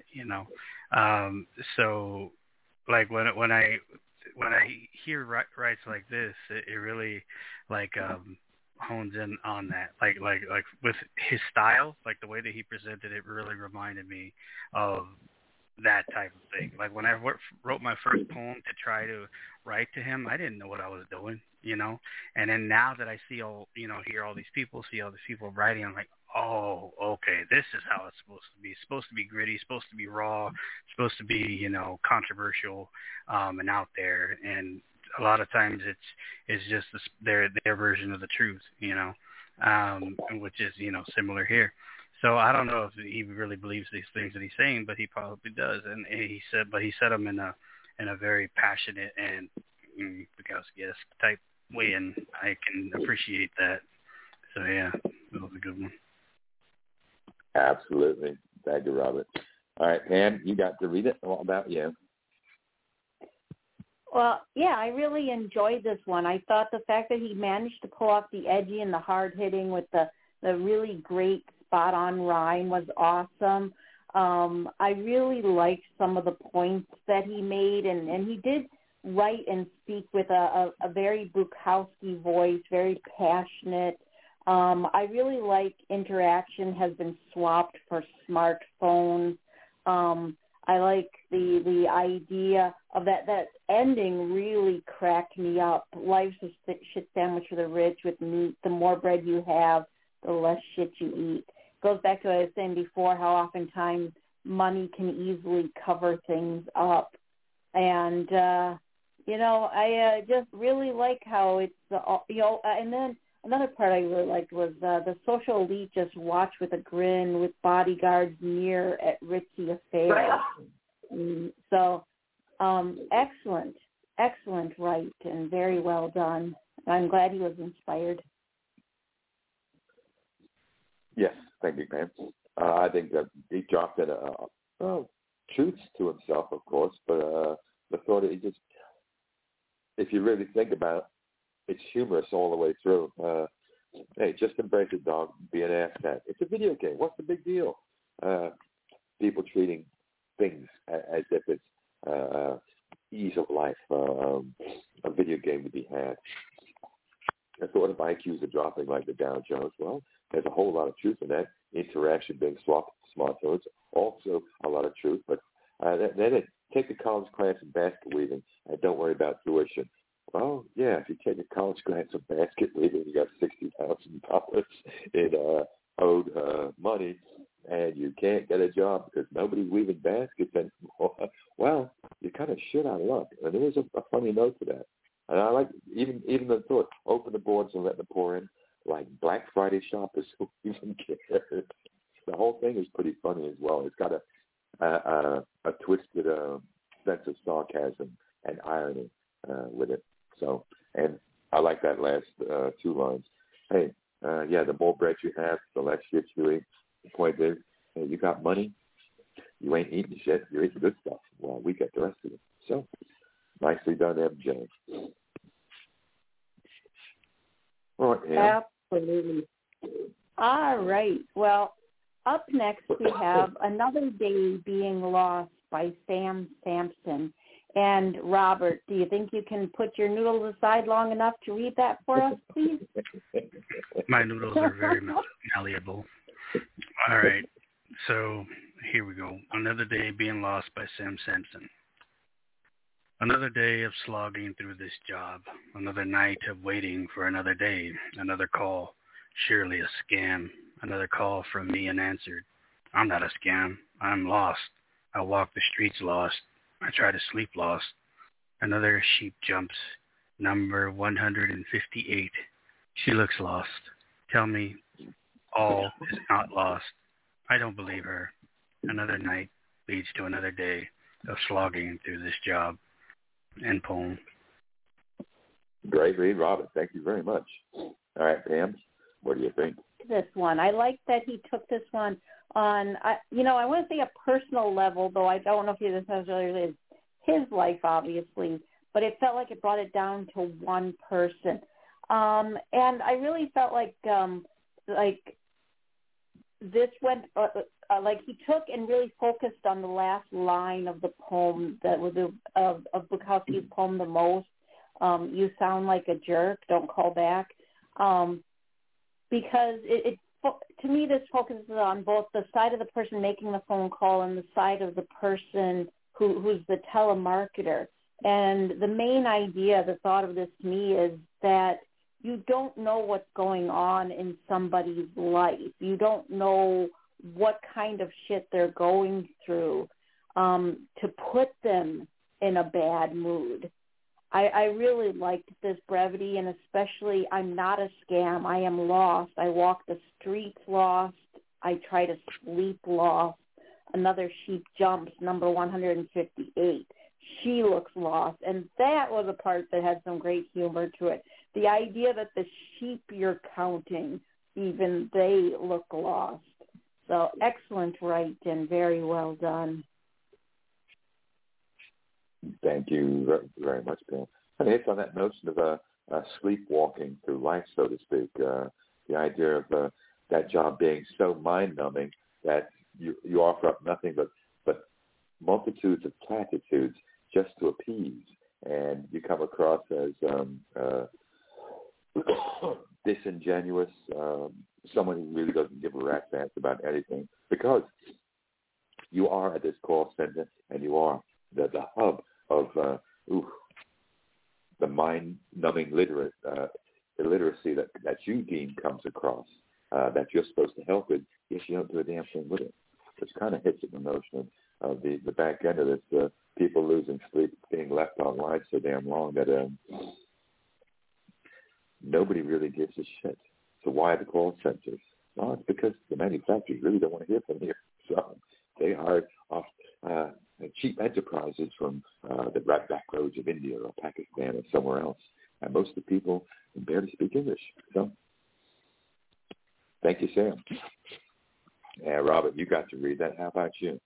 So, like when I hear rights like this, it really hones in on that, like with his style, like the way that he presented it really reminded me of that type of thing. Like when I wrote my first poem to try to write to him, I didn't know what I was doing, and then now that I see hear all these people writing, I'm like, oh, okay, this is how it's supposed to be. It's supposed to be gritty, supposed to be raw, supposed to be, controversial, and out there. And a lot of times it's just their version of the truth, which is, similar here. So I don't know if he really believes these things that he's saying, but he probably does. And he said them in a very passionate and Bukowski-esque type way, and I can appreciate that. So yeah, that was a good one. Absolutely. Thank you, Robert. All right, Pam, you got to read it. What about you? Well, yeah, I really enjoyed this one. I thought the fact that he managed to pull off the edgy and the hard-hitting with the really great spot-on rhyme was awesome. I really liked some of the points that he made, and he did write and speak with a very Bukowski voice, very passionate. I really like interaction has been swapped for smartphones. I like the idea of that ending really cracked me up. Life's a shit sandwich for the rich with meat. The more bread you have, the less shit you eat. Goes back to what I was saying before, how oftentimes money can easily cover things up. And, I just really like how it's, and then another part I really liked was the social elite just watch with a grin with bodyguards near at ritzy affairs. So excellent right, and very well done. I'm glad he was inspired. Yes, thank you, Pam. I think that he dropped in truths to himself, of course, but the thought that he just, if you really think about it, it's humorous all the way through. Hey, just embrace it, dog. Be an asshat. It's a video game. What's the big deal? People treating things as if it's ease of life, a video game to be had. I thought if IQs are dropping like the Dow Jones, well, there's a whole lot of truth in that. Interaction being smartphones, also a lot of truth. But then take a college class in basket weaving and don't worry about tuition. Well, yeah, if you take a college class in basket weaving, you got $60,000 in owed money, and you can't get a job because nobody's weaving baskets anymore. Well, you're kind of shit out of luck. And there is a funny note to that. And I like even the thought, open the boards and let them pour in, like Black Friday shoppers who even care. The whole thing is pretty funny as well. It's got a twisted sense of sarcasm and irony with it. So, and I like that last two lines. Hey, the more bread you have, the less shit you eat. The point is, hey, you got money, you ain't eating shit, you're eating good stuff. Well, we get the rest of it. So, nicely done, MJ. All right, yeah. Absolutely. All right. Well, up next we have Another Day Being Lost by Sam Sampson. And Robert, do you think you can put your noodles aside long enough to read that for us, please? My noodles are very malleable. All right. So here we go. Another Day Being Lost by Sam Sampson. Another day of slogging through this job. Another night of waiting for another day. Another call. Surely a scam. Another call from me unanswered. I'm not a scam. I'm lost. I walk the streets lost. I try to sleep lost. Another sheep jumps. Number 158. She looks lost. Tell me all is not lost. I don't believe her. Another night leads to another day of slogging through this job. End poem. Great read, Robert. Thank you very much. All right, Pam, what do you think? This one. I like that he took this one on, I want to say a personal level, though I don't know if this necessarily is his life, obviously, but it felt like it brought it down to one person. And I really felt like this went, like he took and really focused on the last line of the poem that was of Bukowski's poem, The Most. You sound like a jerk, don't call back. Because it to me, this focuses on both the side of the person making the phone call and the side of the person who's the telemarketer. And the main idea, the thought of this to me is that you don't know what's going on in somebody's life. You don't know what kind of shit they're going through to put them in a bad mood. I really liked this brevity, and especially, I'm not a scam. I am lost. I walk the streets lost. I try to sleep lost. Another sheep jumps, number 158. She looks lost. And that was a part that had some great humor to it. The idea that the sheep you're counting, even they look lost. So excellent writing, very well done. Thank you very much, Bill. And it's on that notion of sleepwalking through life, so to speak. The idea of that job being so mind-numbing that you offer up nothing but multitudes of platitudes just to appease, and you come across as disingenuous, someone who really doesn't give a rat's ass about anything, because you are at this call center and you are the hub of the mind-numbing illiteracy that you deem comes across, that you're supposed to help with, yes, you don't do a damn thing with it. Which kind of hits at the notion of the back end of this, people losing sleep, being left online so damn long that nobody really gives a shit. So why the call centers? Well, it's because the manufacturers really don't want to hear from you. So they hired off cheap enterprises from the back roads of India or Pakistan or somewhere else And most of the people can barely speak English. So, thank you, Sam. And Robert, you got to read that. How about you?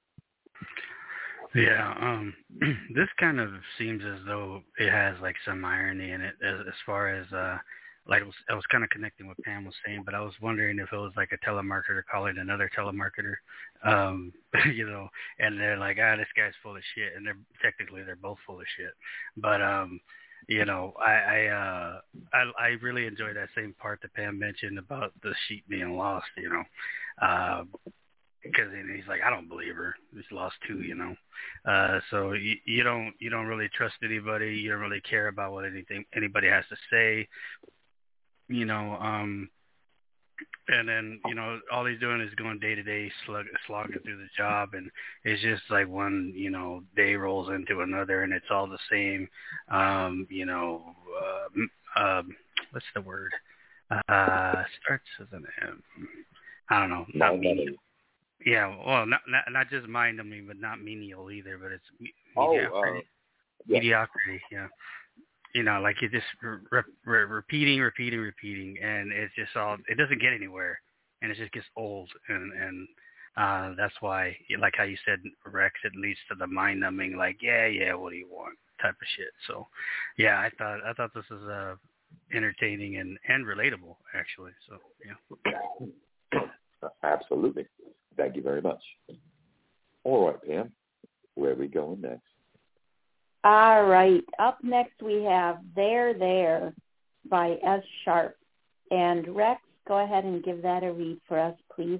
Yeah, this kind of seems as though it has like some irony in it as far as like I was kind of connecting what Pam was saying, but I was wondering if it was like a telemarketer calling another telemarketer, you know, and they're like, this guy's full of shit, and they're both full of shit, but you know, I really enjoyed that same part that Pam mentioned about the sheep being lost, you know, because he's like, I don't believe her. He's lost two, you know. So you don't really trust anybody. You don't really care about what anybody has to say, you know. And then, you know, all he's doing is going day to day, slogging through the job, and it's just like one, you know, day rolls into another, and it's all the same. You know, what's the word? Starts with an M. I don't know. Not menial. Yeah, well, not just mind-numbing, but not menial either. But it's mediocrity. Mediocrity, yeah. You know, like you just repeating, and it's just all. It doesn't get anywhere, and it just gets old, and that's why, like how you said, Rex, it leads to the mind-numbing, like yeah, what do you want type of shit. So, yeah, I thought this was entertaining and relatable, actually. So, yeah. Absolutely. Thank you very much. All right, Pam, where are we going next? All right. Up next we have There by S. Sharp. And Rex, go ahead and give that a read for us, please.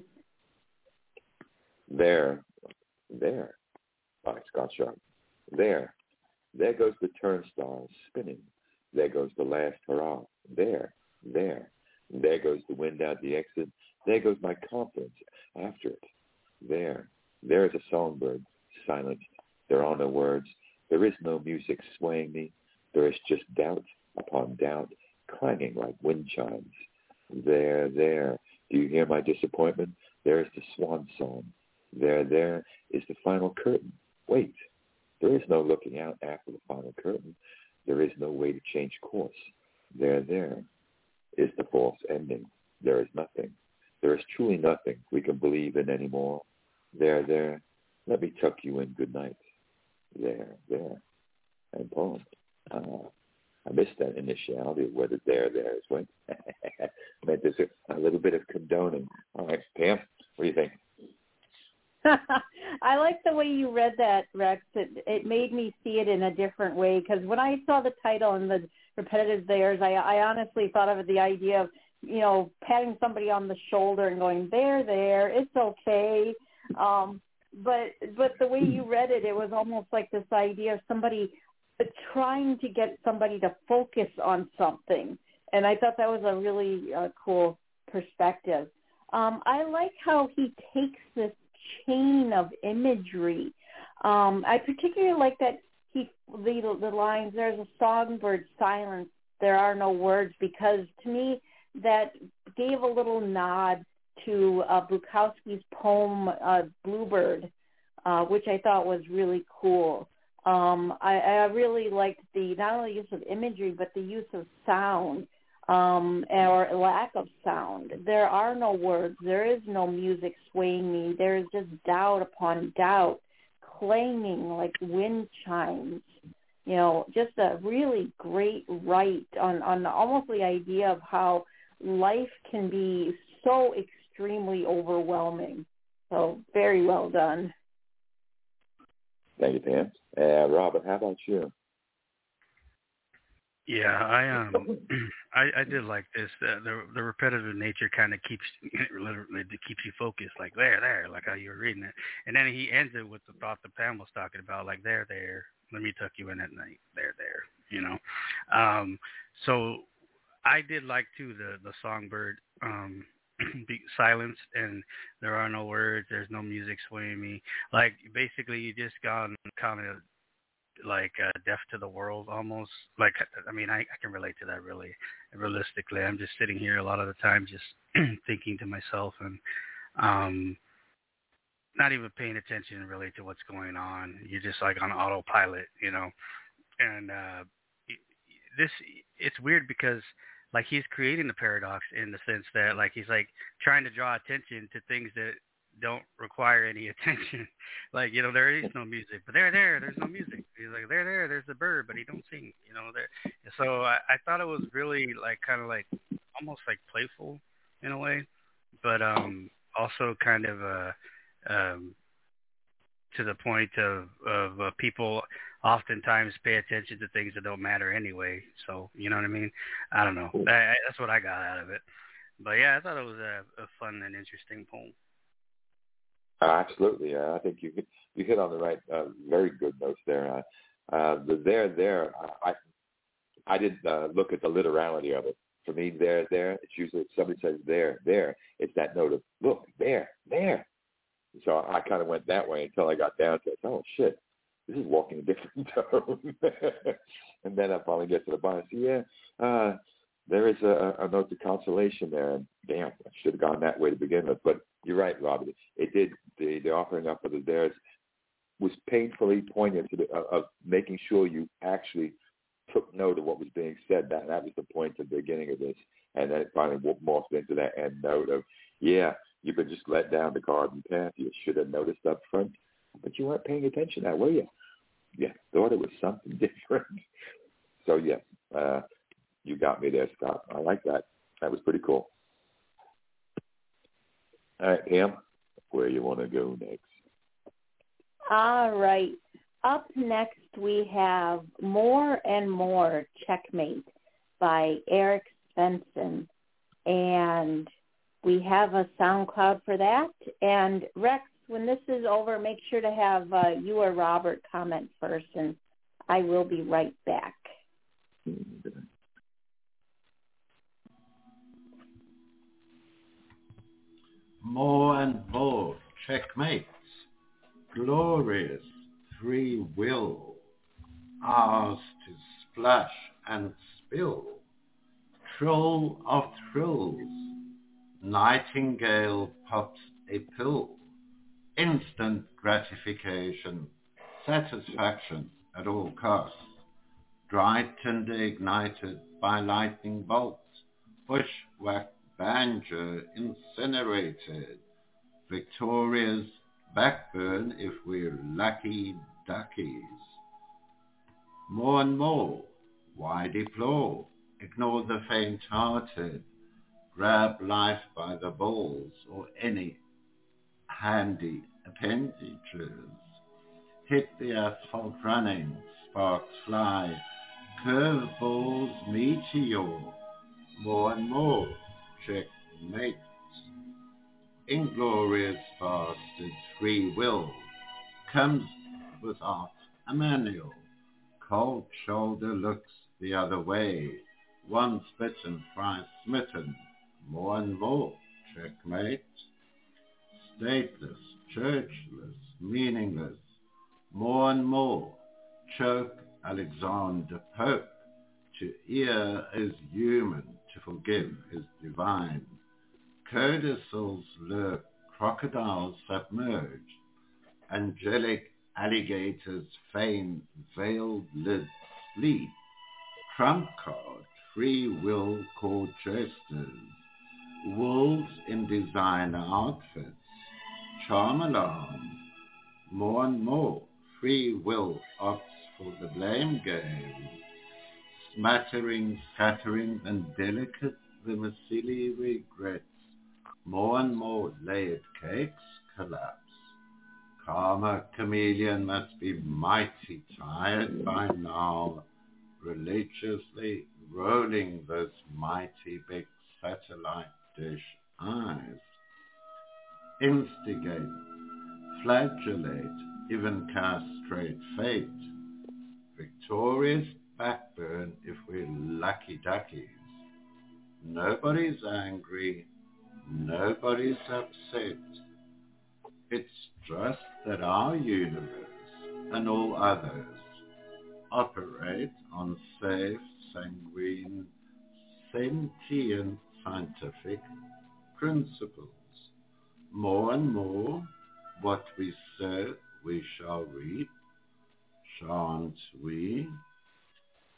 There by Scott Sharp. There goes the turnstile spinning. There goes the last hurrah. There goes the wind out the exit. There goes my confidence after it. There is a songbird, silenced. There are no words. There is no music swaying me. There is just doubt upon doubt, clanging like wind chimes. There. Do you hear my disappointment? There is the swan song. There is the final curtain. Wait. There is no looking out after the final curtain. There is no way to change course. There is the false ending. There is nothing. There is truly nothing we can believe in anymore. There. Let me tuck you in good night. There. And poem. I missed that initiality of whether there is when. Meant there's a little bit of condoning. All right, Pam, what do you think? I like the way you read that, Rex. It made me see it in a different way, because when I saw the title and the repetitive theirs, I honestly thought of the idea of, you know, patting somebody on the shoulder and going, there, it's okay. But the way you read it, it was almost like this idea of somebody trying to get somebody to focus on something. And I thought that was a really cool perspective. I like how he takes this chain of imagery. I particularly like that the lines, there's a songbird silence, there are no words, because to me that gave a little nod to Bukowski's poem Bluebird, which I thought was really cool. I really liked the not only use of imagery, but the use of sound, or lack of sound. There are no words. There is no music swaying me. There is just doubt upon doubt, clanging like wind chimes. You know, just a really great write on almost the idea of how life can be so extremely overwhelming. So very well done. Thank you, Pam. Robert, how about you? Yeah, I did like this. The repetitive nature kind of keeps you focused, like there, like how you were reading it, and then he ends it with the thought that Pam was talking about, like there. Let me tuck you in at night. There. You know, so I did like too the songbird silence, and there are no words. There's no music swaying me. Like basically, you just gone kind of like deaf to the world almost. Like, I mean, I can relate to that really realistically. I'm just sitting here a lot of the time just thinking to myself and not even paying attention really to what's going on. You're just like on autopilot, you know. And this it's weird because like he's creating the paradox in the sense that like he's like trying to draw attention to things that don't require any attention. Like, there is no music, but there's no music. He's like, there's the bird, but he don't sing, there. So I thought it was really like kind of like almost like playful in a way, but also kind of to the point of people oftentimes pay attention to things that don't matter anyway. So, you know what I mean? I don't know. That's what I got out of it. But yeah, I thought it was a fun and interesting poem. Absolutely. I think you hit on the right, very good notes there. I did look at the literality of it. For me, there, it's usually if somebody says there, it's that note of, look, there. So I kind of went that way until I got down to it. Oh, shit, this is walking a different tone. And then I finally get to the bar and say, there is a note of consolation there. And damn, I should have gone that way to begin with. But you're right, Robert. It did, the offering up of the theirs was painfully poignant of making sure you actually took note of what was being said. That was the point at the beginning of this. And then it finally morphed into that end note of, yeah, you've been just let down the garden path. You should have noticed up front, but you weren't paying attention now, were you? Yeah, thought it was something different. So, yes, you got me there, Scott. I like that. That was pretty cool. All right, Pam, where you want to go next? All right. Up next, we have More and More Checkmate by Eric Svensson. And we have a SoundCloud for that. And Rex, when this is over, make sure to have you or Robert comment first, and I will be right back. More and more checkmates, glorious free will, ours to splash and spill, trill of thrills, nightingale pops a pill, instant gratification, satisfaction at all costs, Dryden ignited by lightning bolts, bushwhack banjo incinerated, Victoria's backburn if we're lucky duckies. More and more, why deplore? Ignore the faint-hearted, grab life by the balls or any handy appendages. Hit the asphalt running, sparks fly, curveballs meteor. More and more, checkmate. Inglorious bastards, free will comes without a manual. Cold shoulder looks the other way. Once bitten, thrice smitten. More and more, checkmate. Stateless, churchless, meaningless. More and more, choke Alexander Pope. To err is human, to forgive is divine. Codicils lurk, crocodiles submerge. Angelic alligators feign veiled lids sleep. Trump card, free will court jesters. Wolves in designer outfits. Charm alarm. More and more, free will opts for the blame game. Smattering, scattering, and delicate vermicelli regrets. More and more layered cakes collapse. Karma chameleon must be mighty tired by now, religiously rolling those mighty big satellite dish eyes. Instigate, flagellate, even castrate fate. Victorious backburn if we're lucky duckies. Nobody's angry, nobody's upset. It's just that our universe and all others operate on safe, sanguine, sentient, scientific principles. More and more, what we sow, we shall reap, shan't we?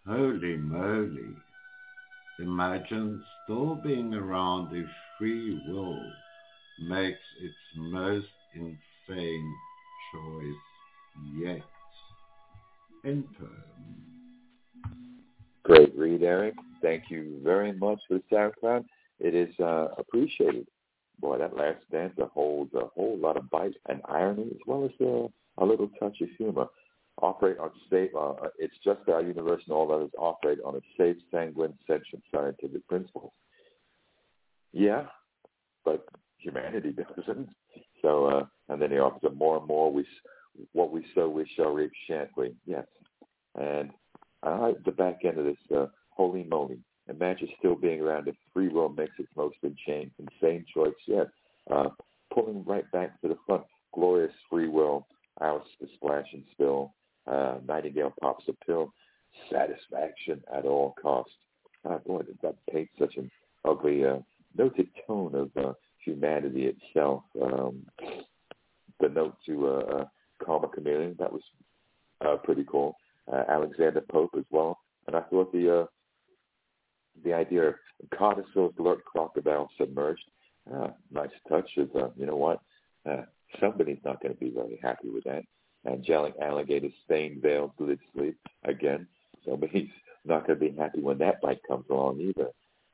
Holy moly. Imagine still being around if free will makes its most insane choice yet. End poem. Great read, Eric. Thank you very much for the SoundCloud. It is appreciated. Boy, that last stanza holds a whole lot of bite and irony, as well as a little touch of humor. Operate on safe. It's just our universe and all others operate on a safe, sanguine, sentient, scientific principles. Yeah, but humanity doesn't. So, and then he offers up more and more. What we sow, we shall reap, shan't we? Yes. And I like the back end of this. Holy moly! Imagine still being around if free will makes its most insane choice yet. Pulling right back to the front. Glorious free will. Oust the splash and spill. Nightingale pops a pill. Satisfaction at all costs. Boy, that paints such an ugly, noted tone of humanity itself. The note to Karma Chameleon, that was pretty cool. Alexander Pope as well. And I thought the idea of codicils alert crocodile submerged, nice touch of, you know what, somebody's not going to be very happy with that. Angelic alligator stained veiled lid sleep. Again, somebody's not going to be happy when that bite comes along either.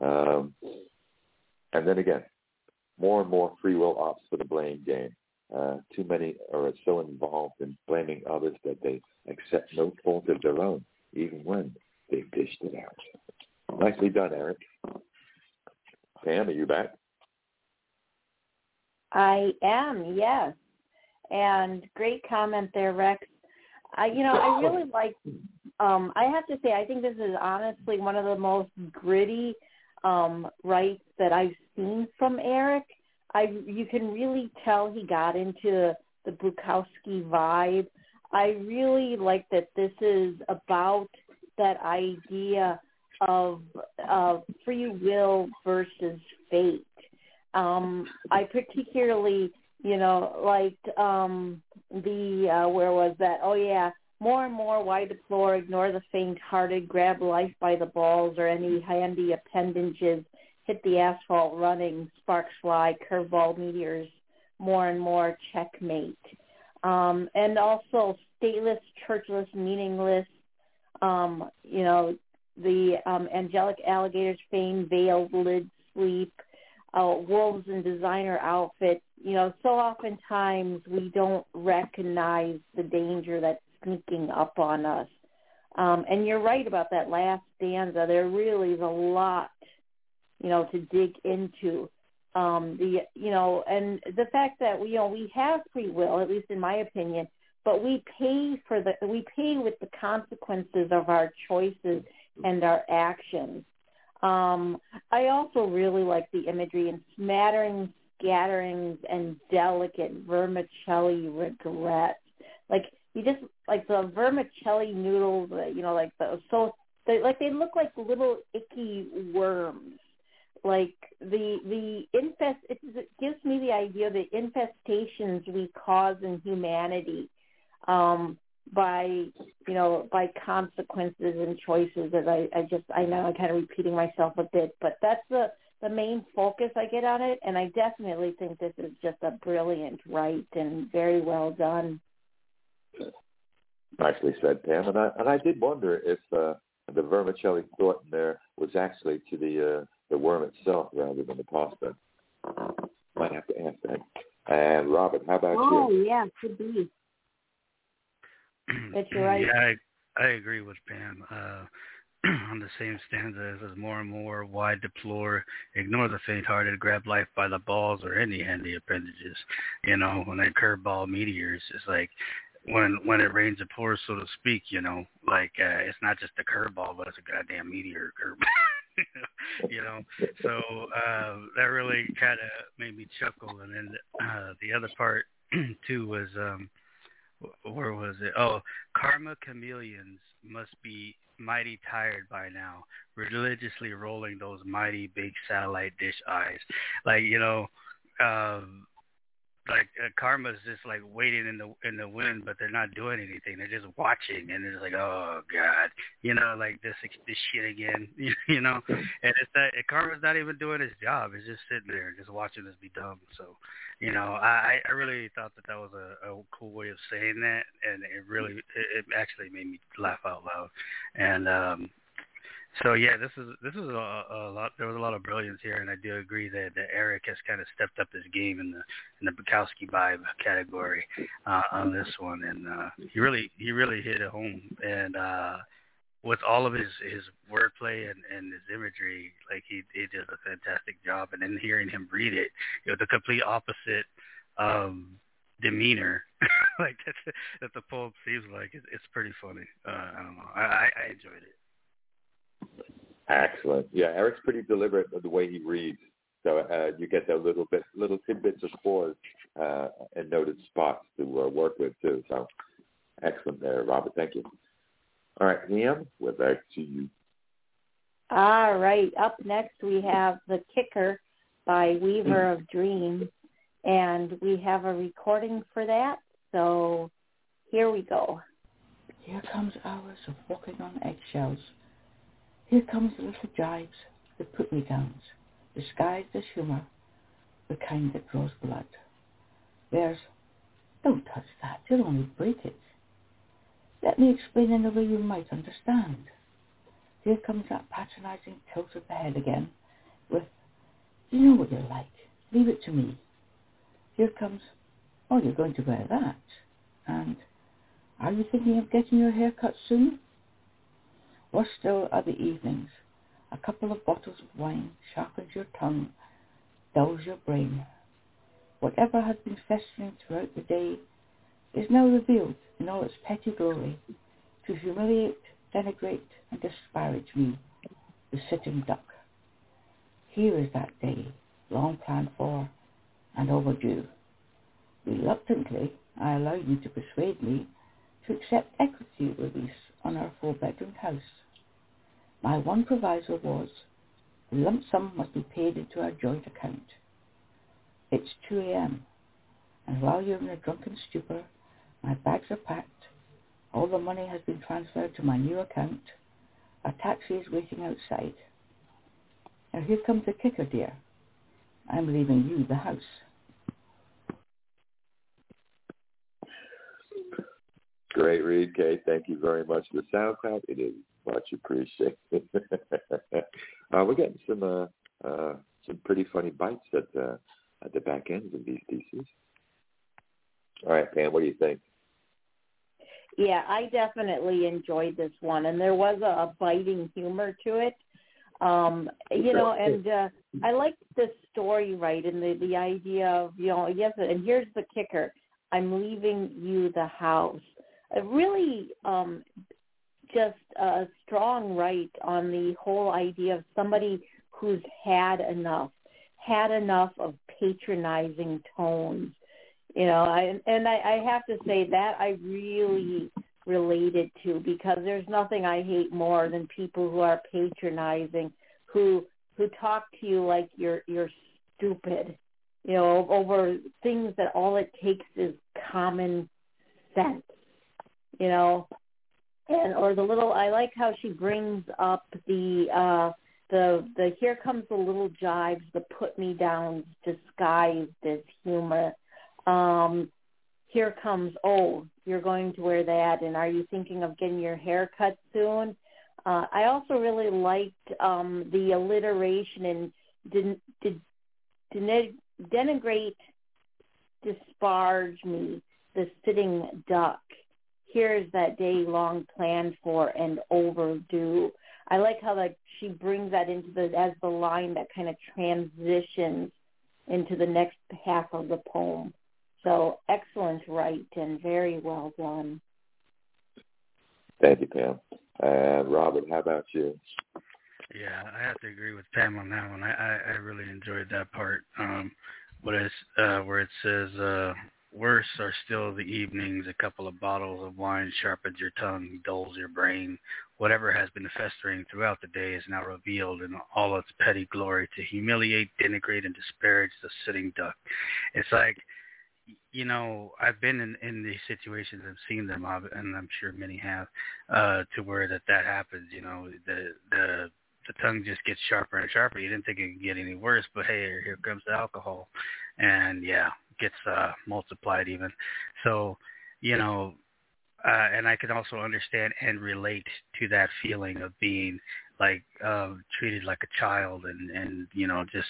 And then again, more and more free will ops for the blame game. Too many are so involved in blaming others that they accept no fault of their own, even when they've dished it out. Nicely done, Eric. Pam, are you back? I am, yes. And great comment there, Rex. I really like, I have to say, I think this is honestly one of the most gritty writes that I've seen from Eric. You can really tell he got into the Bukowski vibe. I really like that this is about that idea of free will versus fate. I particularly, liked where was that? Oh, yeah. More and more, why deplore, ignore the faint-hearted, grab life by the balls or any handy appendages, hit the asphalt running, sparks fly, curveball meteors, more and more, checkmate. And also stateless, churchless, meaningless, the angelic alligators, fame, veiled lids, sleep, wolves in designer outfits. So oftentimes we don't recognize the danger that's sneaking up on us. And you're right about that last stanza. There really is a lot, to dig into. And the fact that we have free will, at least in my opinion, but we pay with the consequences of our choices and our actions. I also really like the imagery in smatterings, scatterings, and delicate vermicelli regrets. You just like the vermicelli noodles, they look like little icky worms. It gives me the idea of the infestations we cause in humanity by consequences and choices. That I know I'm kind of repeating myself a bit, but that's the main focus I get on it, and I definitely think this is just a brilliant write and very well done. Nicely said, Pam. And I did wonder if the vermicelli thought in there was actually to the worm itself rather than the pasta. Might have to ask that. And Robert, how about you? Oh, yeah, could be. That's right. Yeah, I agree with Pam. On the same stanza, it says more and more, why deplore, ignore the faint-hearted, grab life by the balls or any handy appendages. When they curveball meteors, it's like when it rains it pours, so to speak, it's not just a curveball, but it's a goddamn meteor curveball. So that really kind of made me chuckle. And then the other part, too, was, where was it? Oh, karma chameleons must be mighty tired by now, religiously rolling those mighty big satellite dish eyes. Karma's just like waiting in the wind, but they're not doing anything. They're just watching, and it's like, oh God, like this shit again, and it's that Karma's not even doing his job. He's just sitting there, just watching us be dumb. So, I really thought that was a cool way of saying that, and it actually made me laugh out loud, and So yeah, this is a lot. There was a lot of brilliance here, and I do agree that Eric has kind of stepped up his game in the Bukowski vibe category on this one, and he really hit it home. And with all of his wordplay and his imagery, like he did a fantastic job. And then hearing him read it, the complete opposite demeanor like that the poem seems like, it's pretty funny. I don't know. I enjoyed it. Excellent. Yeah, Eric's pretty deliberate in the way he reads. So you get the little tidbits of pause and noted spots to work with too. So excellent there, Robert. Thank you. All right, Liam, we're back to you. All right. Up next we have The Kicker by Weaver of Dreams, and we have a recording for that. So here we go. Here comes hours of walking on eggshells. Here comes the little jibes, the put-me-downs, disguised as humour, the kind that draws blood. There's, don't touch that, you'll only break it. Let me explain in a way you might understand. Here comes that patronising tilt of the head again, with, you know what you're like, leave it to me. Here comes, oh, you're going to wear that. And, are you thinking of getting your hair cut soon? Worse still are the evenings. A couple of bottles of wine sharpens your tongue, dulls your brain. Whatever has been festering throughout the day is now revealed in all its petty glory, to humiliate, denigrate, and disparage me, the sitting duck. Here is that day, long planned for and overdue. Reluctantly, I allow you to persuade me to accept equity release on our 4-bedroom house. My one proviso was, the lump sum must be paid into our joint account. It's 2 a.m., and while you're in a drunken stupor, my bags are packed, all the money has been transferred to my new account, a taxi is waiting outside. Now here comes the kicker, dear. I'm leaving you the house. Great read, Kate. Thank you very much for the SoundCloud. It is much appreciated. We're getting some pretty funny bites at the back ends of these pieces. All right, Pam, what do you think? Yeah, I definitely enjoyed this one, and there was a biting humor to it. And I liked the story, right, and the idea of, yes, and here's the kicker, I'm leaving you the house. Really just a strong right on the whole idea of somebody who's had enough of patronizing tones. I have to say that I really related to, because there's nothing I hate more than people who are patronizing, who talk to you like you're stupid, over things that all it takes is common sense, or the little, I like how she brings up the here comes the little jibes, the put me downs disguised as humor. Here comes, oh, you're going to wear that, and are you thinking of getting your hair cut soon? I also really liked the alliteration and denigrate, disparage me, the sitting duck. Here's that day long planned for and overdue. I like how she brings that into as the line that kind of transitions into the next half of the poem. So excellent write and very well done. Thank you, Pam. Robert, how about you? Yeah, I have to agree with Pam on that one. I really enjoyed that part. Where it says, worse are still the evenings, a couple of bottles of wine sharpens your tongue, dulls your brain. Whatever has been festering throughout the day is now revealed in all its petty glory, to humiliate, denigrate, and disparage the sitting duck. It's like, I've been in these situations and seen them, and I'm sure many have, to where that happens. The tongue just gets sharper and sharper. You didn't think it could get any worse, but hey, here comes the alcohol, and gets multiplied even. So, and I can also understand and relate to that feeling of being like treated like a child, and just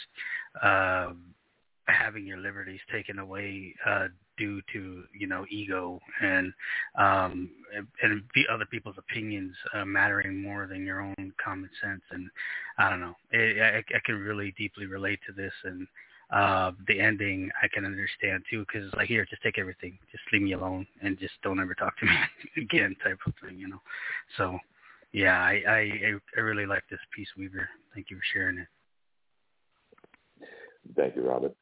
having your liberties taken away due to ego and other people's opinions mattering more than your own common sense. And I don't know, I can really deeply relate to this, and the ending I can understand too, because it's like, here, just take everything, just leave me alone, and just don't ever talk to me again, type of thing. So yeah, I really like this piece, Weaver. Thank you for sharing it. Thank you, Robert.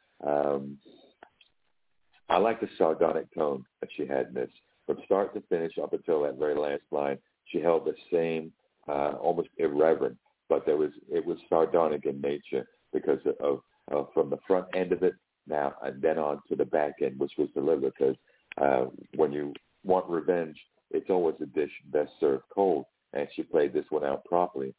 I like the sardonic tone that she had in this. From start to finish, up until that very last line, she held the same, almost irreverent, but it was sardonic in nature because of from the front end of it now and then on to the back end, which was delivered. Because when you want revenge, it's always a dish best served cold, and she played this one out properly.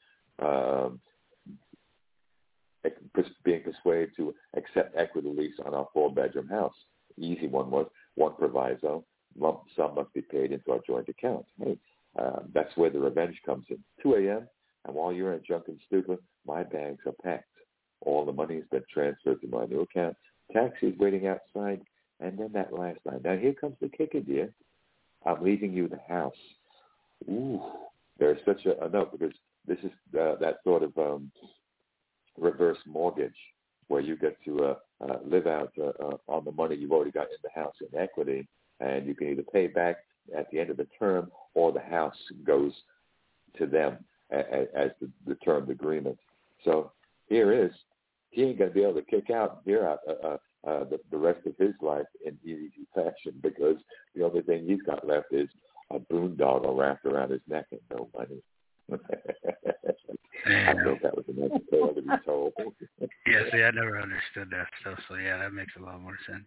Being persuaded to accept equity lease on our 4-bedroom house. The easy one was one proviso: lump sum must be paid into our joint account. Hey, that's where the revenge comes in. 2 a.m. and while you're in a drunken stupor, my bags are packed. All the money has been transferred to my new account. Taxi's waiting outside, and then that last line. Now here comes the kicker, dear. I'm leaving you the house. Ooh, there's such a note, because this is that sort of reverse mortgage where you get to live out on the money you've already got in the house in equity, and you can either pay back at the end of the term, or the house goes to them as the term agreement. So here is, he ain't going to be able to kick out here the rest of his life in easy fashion, because the only thing he's got left is a boondoggle wrapped around his neck and no money. I think that was a nice tale to be told. Yeah, see, I never understood that stuff, so yeah, that makes a lot more sense.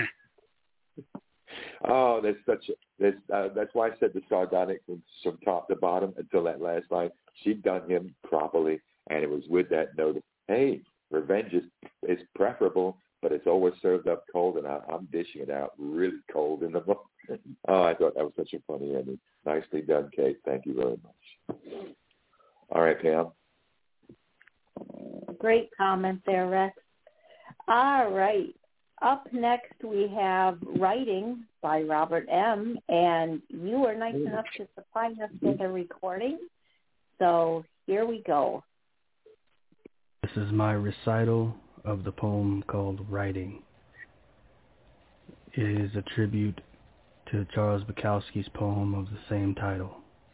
Oh, that's why I said the sardonic from top to bottom until that last line. She'd done him properly, and it was with that note of, hey, revenge is preferable, but it's always served up cold, and I'm dishing it out really cold in the moment. Oh, I thought that was such a funny ending. Nicely done, Kate. Thank you very much. All right, Pam. Great comment there, Rex. All right. Up next, we have Writing by Robert M., and you were nice enough to supply us with a recording. So here we go. This is my recital of the poem called Writing. It is a tribute to Charles Bukowski's poem of the same title.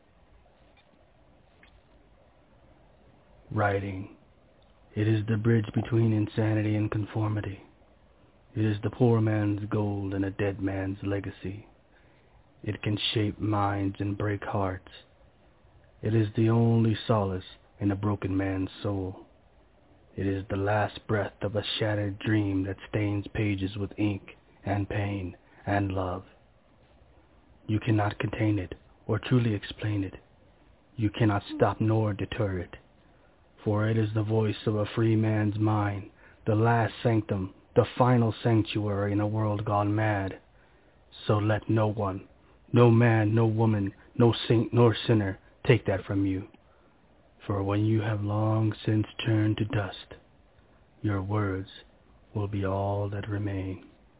Writing. It is the bridge between insanity and conformity. It is the poor man's gold and a dead man's legacy. It can shape minds and break hearts. It is the only solace in a broken man's soul. It is the last breath of a shattered dream that stains pages with ink and pain and love. You cannot contain it or truly explain it. You cannot stop nor deter it. For it is the voice of a free man's mind, the last sanctum, the final sanctuary in a world gone mad. So let no one, no man, no woman, no saint nor sinner take that from you. For when you have long since turned to dust, your words will be all that remain.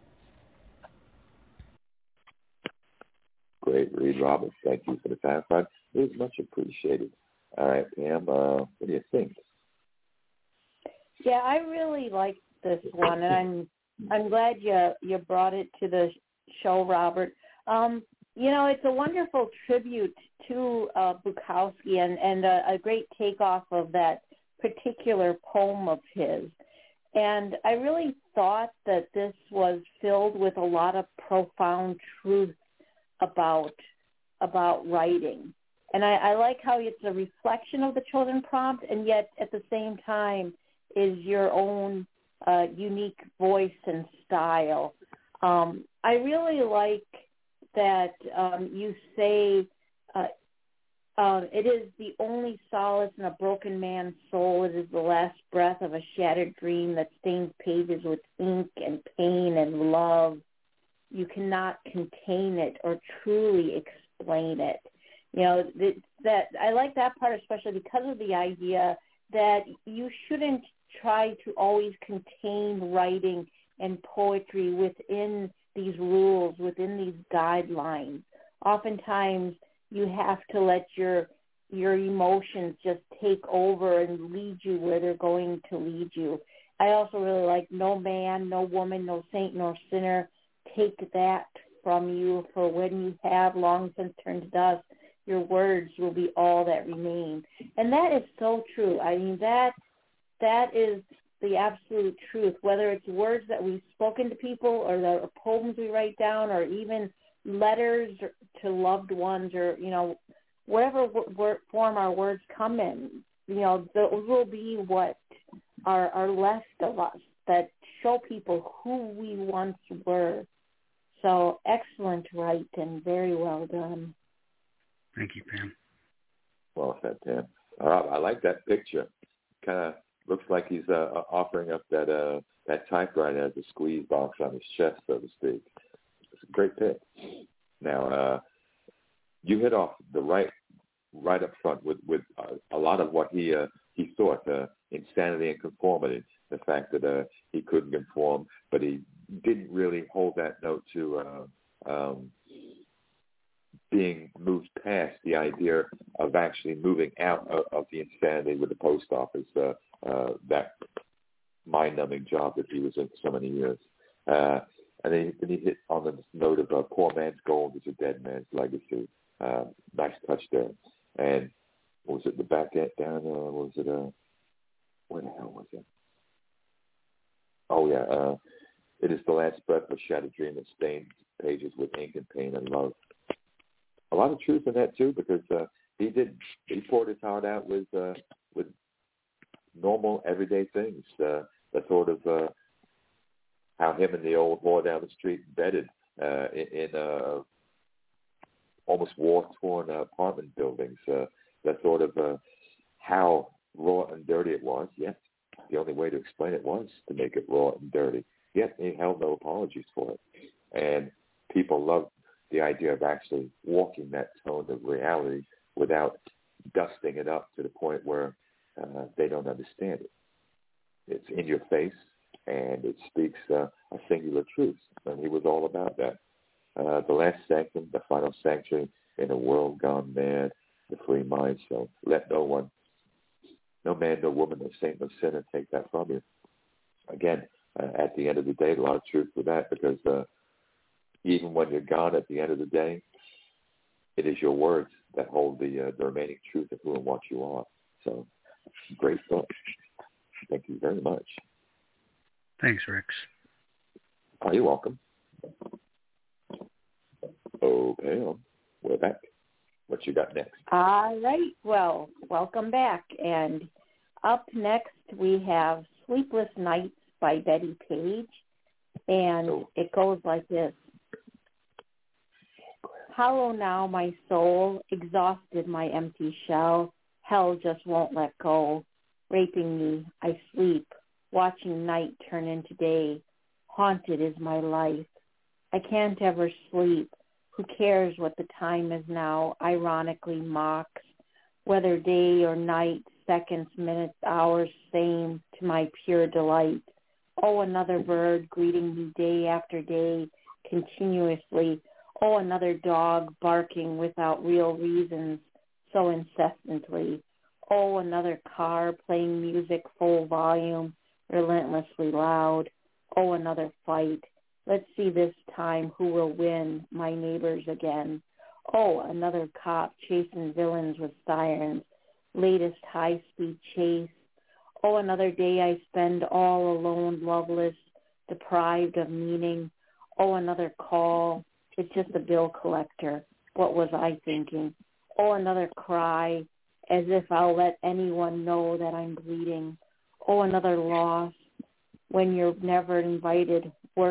Great read, Robert. Thank you for the time. It was much appreciated. All right, Pam, what do you think? Yeah, I really liked this one, and I'm glad you brought it to the show, Robert. It's a wonderful tribute to Bukowski and a great takeoff of that particular poem of his. And I really thought that this was filled with a lot of profound truth about writing. And I like how it's a reflection of the children prompt, and yet at the same time is your own unique voice and style. I really like that you say it is the only solace in a broken man's soul. It is the last breath of a shattered dream that stains pages with ink and pain and love. You cannot contain it or truly explain it. You know, that I like that part especially because of the idea that you shouldn't try to always contain writing and poetry within these rules, within these guidelines. Oftentimes, you have to let your emotions just take over and lead you where they're going to lead you. I also really like no man, no woman, no saint, nor sinner take that from you, for when you have long since turned to dust, your words will be all that remain. And that is so true. I mean, that is the absolute truth, whether it's words that we've spoken to people or the poems we write down or even letters to loved ones or, you know, whatever form our words come in, you know, those will be what are left of us that show people who we once were. So excellent, right, and very well done. Thank you, Pam. Well said, Pam. I like that picture. Kind of looks like he's offering up that typewriter as a squeeze box on his chest, so to speak. It's a great pick. Now, you hit off the right up front with a lot of what he thought, insanity and conformity, the fact that he couldn't conform, but he didn't really hold that note to being moved past the idea of actually moving out of the insanity with the post office, that mind-numbing job that he was in for so many years. And then he hit on the note of poor man's gold is a dead man's legacy. Nice touch there. And was it the back end down, or was it where the hell was it? Oh, yeah. It is the last breath of a shattered dream that stains pages with ink and pain and love. A lot of truth in that, too, because he poured his heart out with normal, everyday things. The sort of how him and the old whore down the street embedded in almost war-torn apartment buildings. That sort of how raw and dirty it was. Yes, the only way to explain it was to make it raw and dirty. Yet he held no apologies for it. And people loved the idea of actually walking that tone of reality without dusting it up to the point where they don't understand it. It's in your face, and it speaks a singular truth. And he was all about that. The last sanctum, the final sanctuary in a world gone mad, the free mind. So let no one, no man, no woman, no saint, no sinner take that from you. Again, at the end of the day, a lot of truth to that, because even when you're gone at the end of the day, it is your words that hold the remaining truth of who and what you are. So great thought. Thank you very much. Thanks, Rex. Oh, you're welcome. Okay, we're back. What you got next? All right. Well, welcome back. And up next, we have Sleepless Nights by Betty Page. And it goes like this. Hollow now my soul, exhausted my empty shell. Hell just won't let go. Raping me, I sleep, watching night turn into day. Haunted is my life. I can't ever sleep. Who cares what the time is now, ironically mocks. Whether day or night, seconds, minutes, hours, same to my pure delight. Oh, another bird greeting me day after day, continuously. Oh, another dog barking without real reasons, so incessantly. Oh, another car playing music full volume, relentlessly loud. Oh, another fight. Let's see this time who will win, my neighbors again. Oh, another cop chasing villains with sirens, latest high-speed chase. Oh, another day I spend all alone, loveless, deprived of meaning. Oh, another call. It's just a bill collector. What was I thinking? Oh, another cry, as if I'll let anyone know that I'm bleeding. Oh, another loss, when you're never invited. Worse,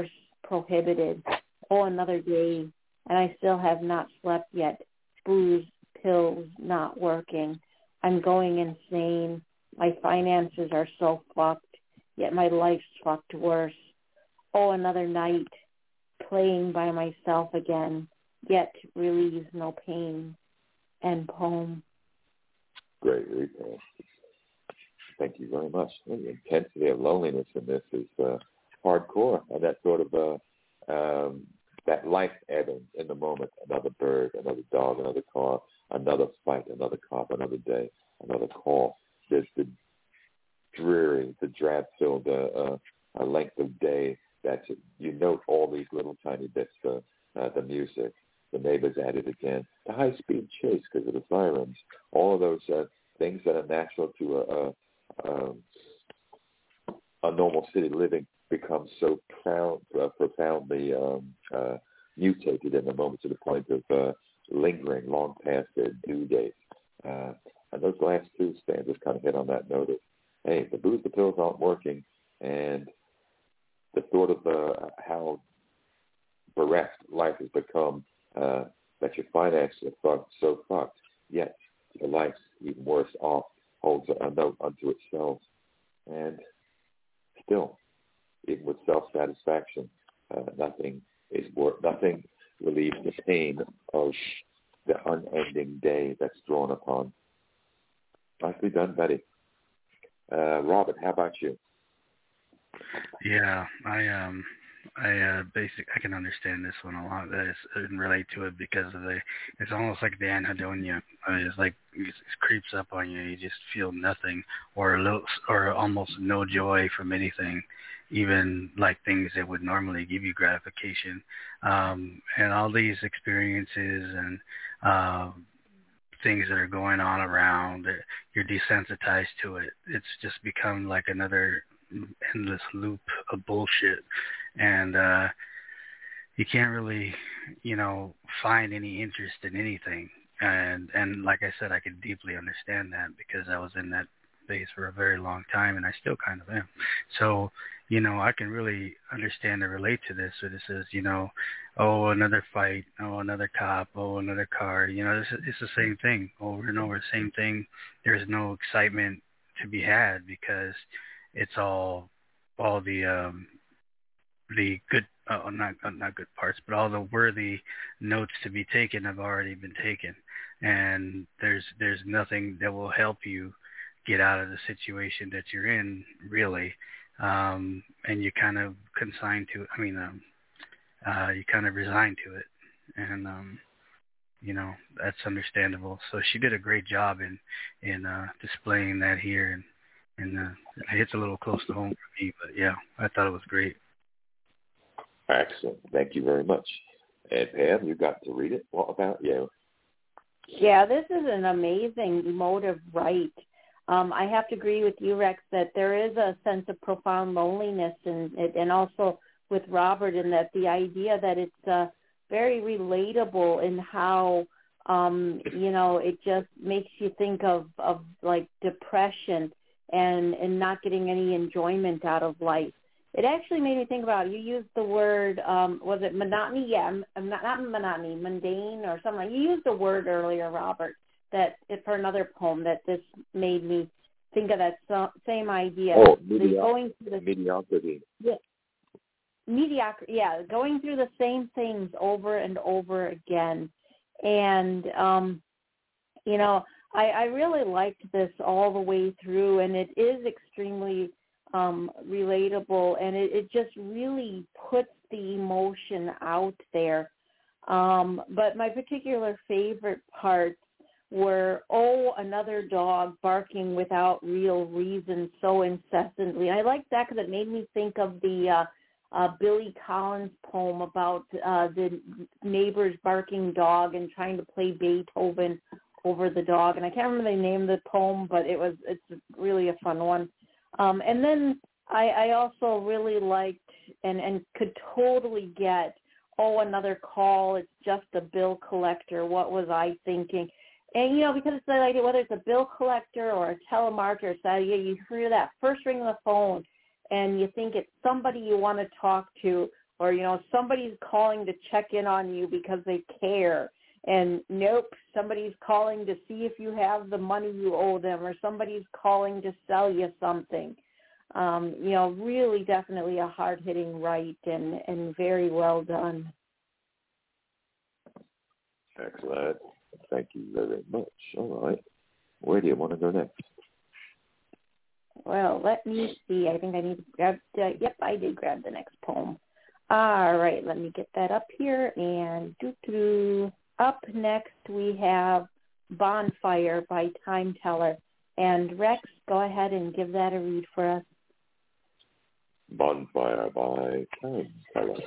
prohibited. Oh, another day, and I still have not slept yet. Booze, pills, not working. I'm going insane. My finances are so fucked, yet my life's fucked worse. Oh, another night, playing by myself again, yet relieves no pain. End poem. Great read, man. Thank you very much. The intensity of loneliness in this is hardcore, and that sort of that life ebbing in the moment. Another bird, another dog, another car, another fight, another cop, another day, another call. There's the dreary, the drab-filled length of day. That's you note all these little tiny bits. The music, the neighbors at it again, the high-speed chase because of the sirens. All of those things that are natural to a normal city living become so profoundly mutated in the moment to the point of lingering long past their due date. And those last two stanzas kind of hit on that note of, hey, the booze, the pills aren't working, and the thought of how bereft life has become, that your finances are so fucked, yet your life's even worse off, holds a note unto itself. And still, even with self-satisfaction, nothing relieves the pain of the unending day that's drawn upon. Nicely done, Betty. Robert, how about you? Yeah, I can understand this one a lot. And relate to it because of it's almost like the anhedonia. It's like it creeps up on you. You just feel nothing or almost no joy from anything, even like things that would normally give you gratification. And all these experiences and things that are going on around, you're desensitized to it. It's just become like another endless loop of bullshit. And you can't really, find any interest in anything. And like I said, I can deeply understand that because I was in that space for a very long time, and I still kind of am. So, I can really understand and relate to this. So this is, oh, another fight, oh, another cop, oh, another car. It's the same thing over and over, same thing. There's no excitement to be had because it's all the good, not good parts, but all the worthy notes to be taken have already been taken, and there's nothing that will help you get out of the situation that you're in, really, and you kind of consign to it. You kind of resign to it, and that's understandable. So she did a great job in displaying that here, and it hits a little close to home for me. But yeah, I thought it was great. Excellent. Thank you very much. And Pam, you got to read it. What about you? Yeah, this is an amazing emotive write. I have to agree with you, Rex, that there is a sense of profound loneliness in it, and also with Robert in that the idea that it's very relatable in how, it just makes you think of like depression and not getting any enjoyment out of life. It actually made me think about, you used the word, was it monotony? Yeah, not monotony, mundane or something. You used a word earlier, Robert, that for another poem that this made me think of that same idea. Oh, mediocrity. Yeah, mediocrity. Yeah, going through the same things over and over again. And, I really liked this all the way through, and it is extremely relatable, and it just really puts the emotion out there. But my particular favorite parts were, oh, another dog barking without real reason so incessantly. And I liked that because it made me think of the Billy Collins poem about the neighbor's barking dog and trying to play Beethoven over the dog. And I can't remember the name of the poem, but it's really a fun one. And then I also really liked and could totally get, oh, another call, it's just a bill collector. What was I thinking? And, because it's that idea, whether it's a bill collector or a telemarketer, it's that idea, you hear that first ring of the phone and you think it's somebody you want to talk to, or, somebody's calling to check in on you because they care. And nope, somebody's calling to see if you have the money you owe them, or somebody's calling to sell you something. Really definitely a hard-hitting write and very well done. Excellent. Thank you very much. All right. Where do you want to go next? Well, let me see. I think I need to grab yep, I did grab the next poem. All right, let me get that up here. And up next we have Bonfire by Time Teller. And Rex, go ahead and give that a read for us. Bonfire by Time Teller.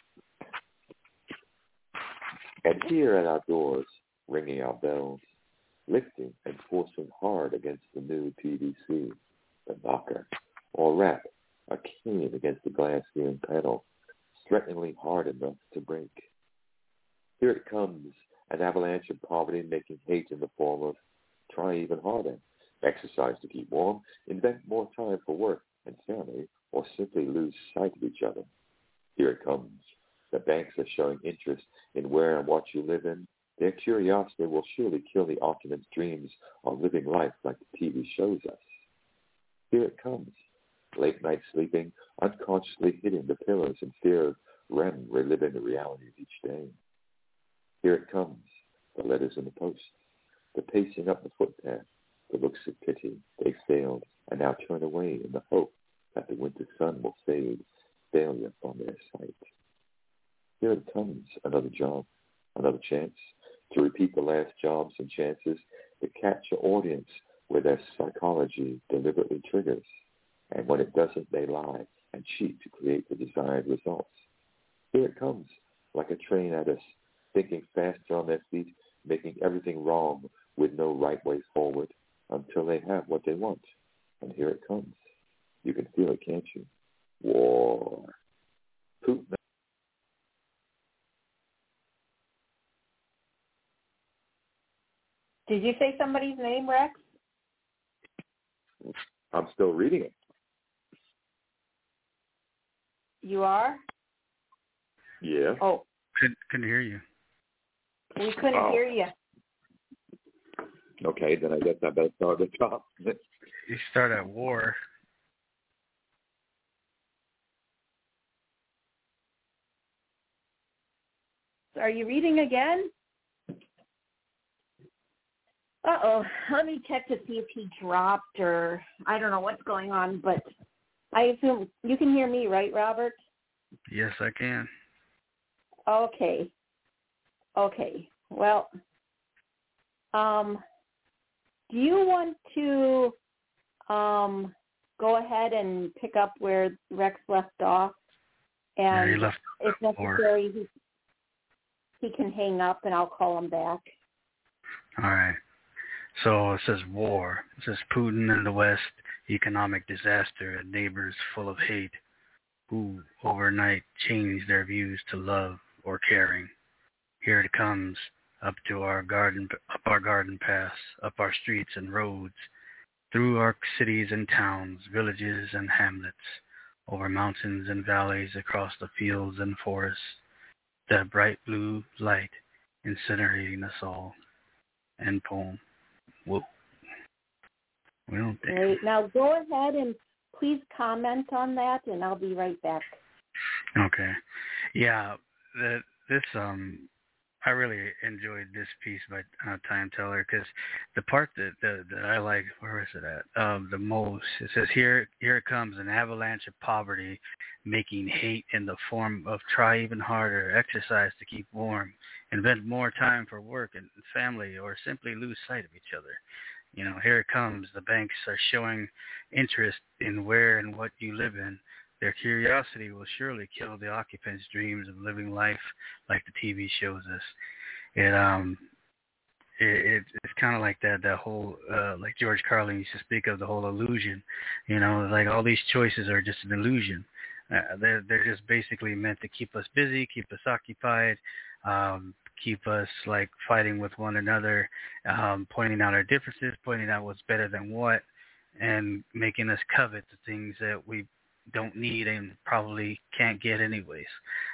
And here at our doors, ringing our bells, lifting and forcing hard against the new PVC, the knocker, or rap, a cane against the glass ceiling panel, threateningly hard enough to break. Here it comes, an avalanche of poverty making hate in the form of try even harder, exercise to keep warm, invent more time for work and family, or simply lose sight of each other. Here it comes. The banks are showing interest in where and what you live in. Their curiosity will surely kill the occupant's dreams of living life like the TV shows us. Here it comes. Late night sleeping, unconsciously hitting the pillows in fear of REM reliving the reality of each day. Here it comes. The letters in the post. The pacing up the footpath. The looks of pity. They failed and now turn away in the hope that the winter sun will fade failure from their sight. Here it comes, another job, another chance to repeat the last jobs and chances to capture audience where their psychology deliberately triggers. And when it doesn't, they lie and cheat to create the desired results. Here it comes, like a train at us, thinking faster on their feet, making everything wrong with no right way forward until they have what they want. And here it comes. You can feel it, can't you? War. Putin. Did you say somebody's name, Rex? I'm still reading it. You are? Yeah. Oh. Couldn't hear you. We couldn't hear you. Okay, then I guess I better start at the top. You start at war. Are you reading again? Uh-oh. Let me check to see if he dropped or I don't know what's going on, but I assume you can hear me, right, Robert? Yes, I can. Okay. Well, do you want to go ahead and pick up where Rex left off? And yeah, he left if necessary, he can hang up and I'll call him back. All right. So it says war. It says Putin in the West, economic disaster, and neighbors full of hate who overnight change their views to love or caring. Here it comes, up our garden paths, up our streets and roads, through our cities and towns, villages and hamlets, over mountains and valleys, across the fields and forests, that bright blue light incinerating us all. End poem. Whoa. Well, Great. Now go ahead and please comment on that, and I'll be right back. Okay. Yeah, this I really enjoyed this piece by Time Teller because the part that I like, where is it at? The most. It says here it comes, an avalanche of poverty, making hate in the form of try even harder, exercise to keep warm, invent more time for work and family, or simply lose sight of each other. Here it comes. The banks are showing interest in where and what you live in. Their curiosity will surely kill the occupant's dreams of living life like the TV shows us. It's kind of like that whole, like George Carlin used to speak of, the whole illusion. Like all these choices are just an illusion. They're just basically meant to keep us busy, keep us occupied, keep us like fighting with one another, pointing out our differences, pointing out what's better than what, and making us covet the things that we don't need and probably can't get anyways.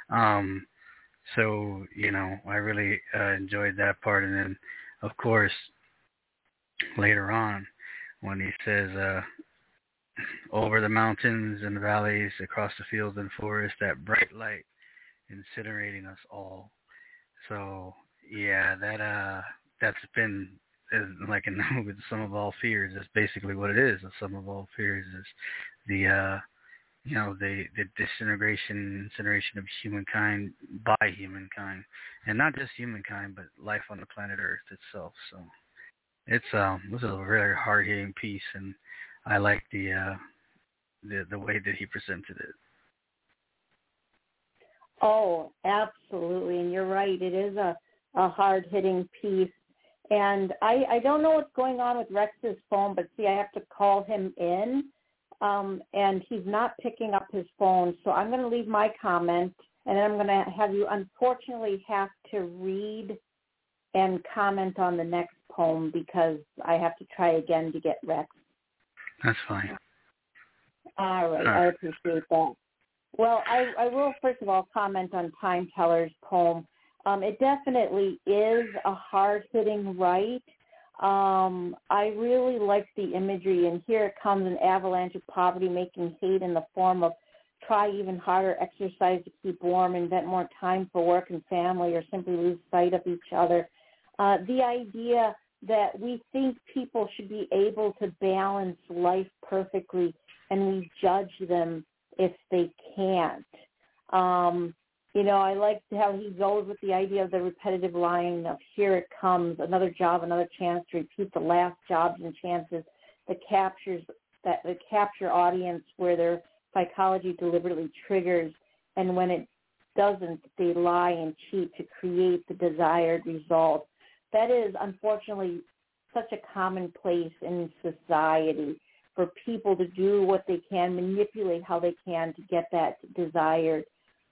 So, I really enjoyed that part. And then, of course, later on, when he says, over the mountains and the valleys, across the fields and forests, that bright light incinerating us all. So, yeah, that's been like in the movie, The Sum of All Fears. That's basically what it is. The sum of all fears is the the incineration of humankind by humankind, and not just humankind, but life on the planet Earth itself. So it's this is a very hard hitting piece, and I like the way that he presented it. Oh, absolutely, and you're right. It is a hard hitting piece. And I don't know what's going on with Rex's phone, but see, I have to call him in, and he's not picking up his phone. So I'm going to leave my comment, and then I'm going to have you unfortunately have to read and comment on the next poem because I have to try again to get Rex. That's fine. All right, I appreciate that. Well, I will first of all comment on Time Teller's poem. It definitely is a hard-hitting write. I really like the imagery, and here it comes, an avalanche of poverty making hate in the form of try even harder exercise to keep warm, invent more time for work and family, or simply lose sight of each other. The idea that we think people should be able to balance life perfectly, and we judge them if they can't. I like how he goes with the idea of the repetitive line of here it comes, another job, another chance to repeat the last jobs and chances that capture audience where their psychology deliberately triggers, and when it doesn't, they lie and cheat to create the desired result. That is, unfortunately, such a commonplace in society for people to do what they can, manipulate how they can to get that desired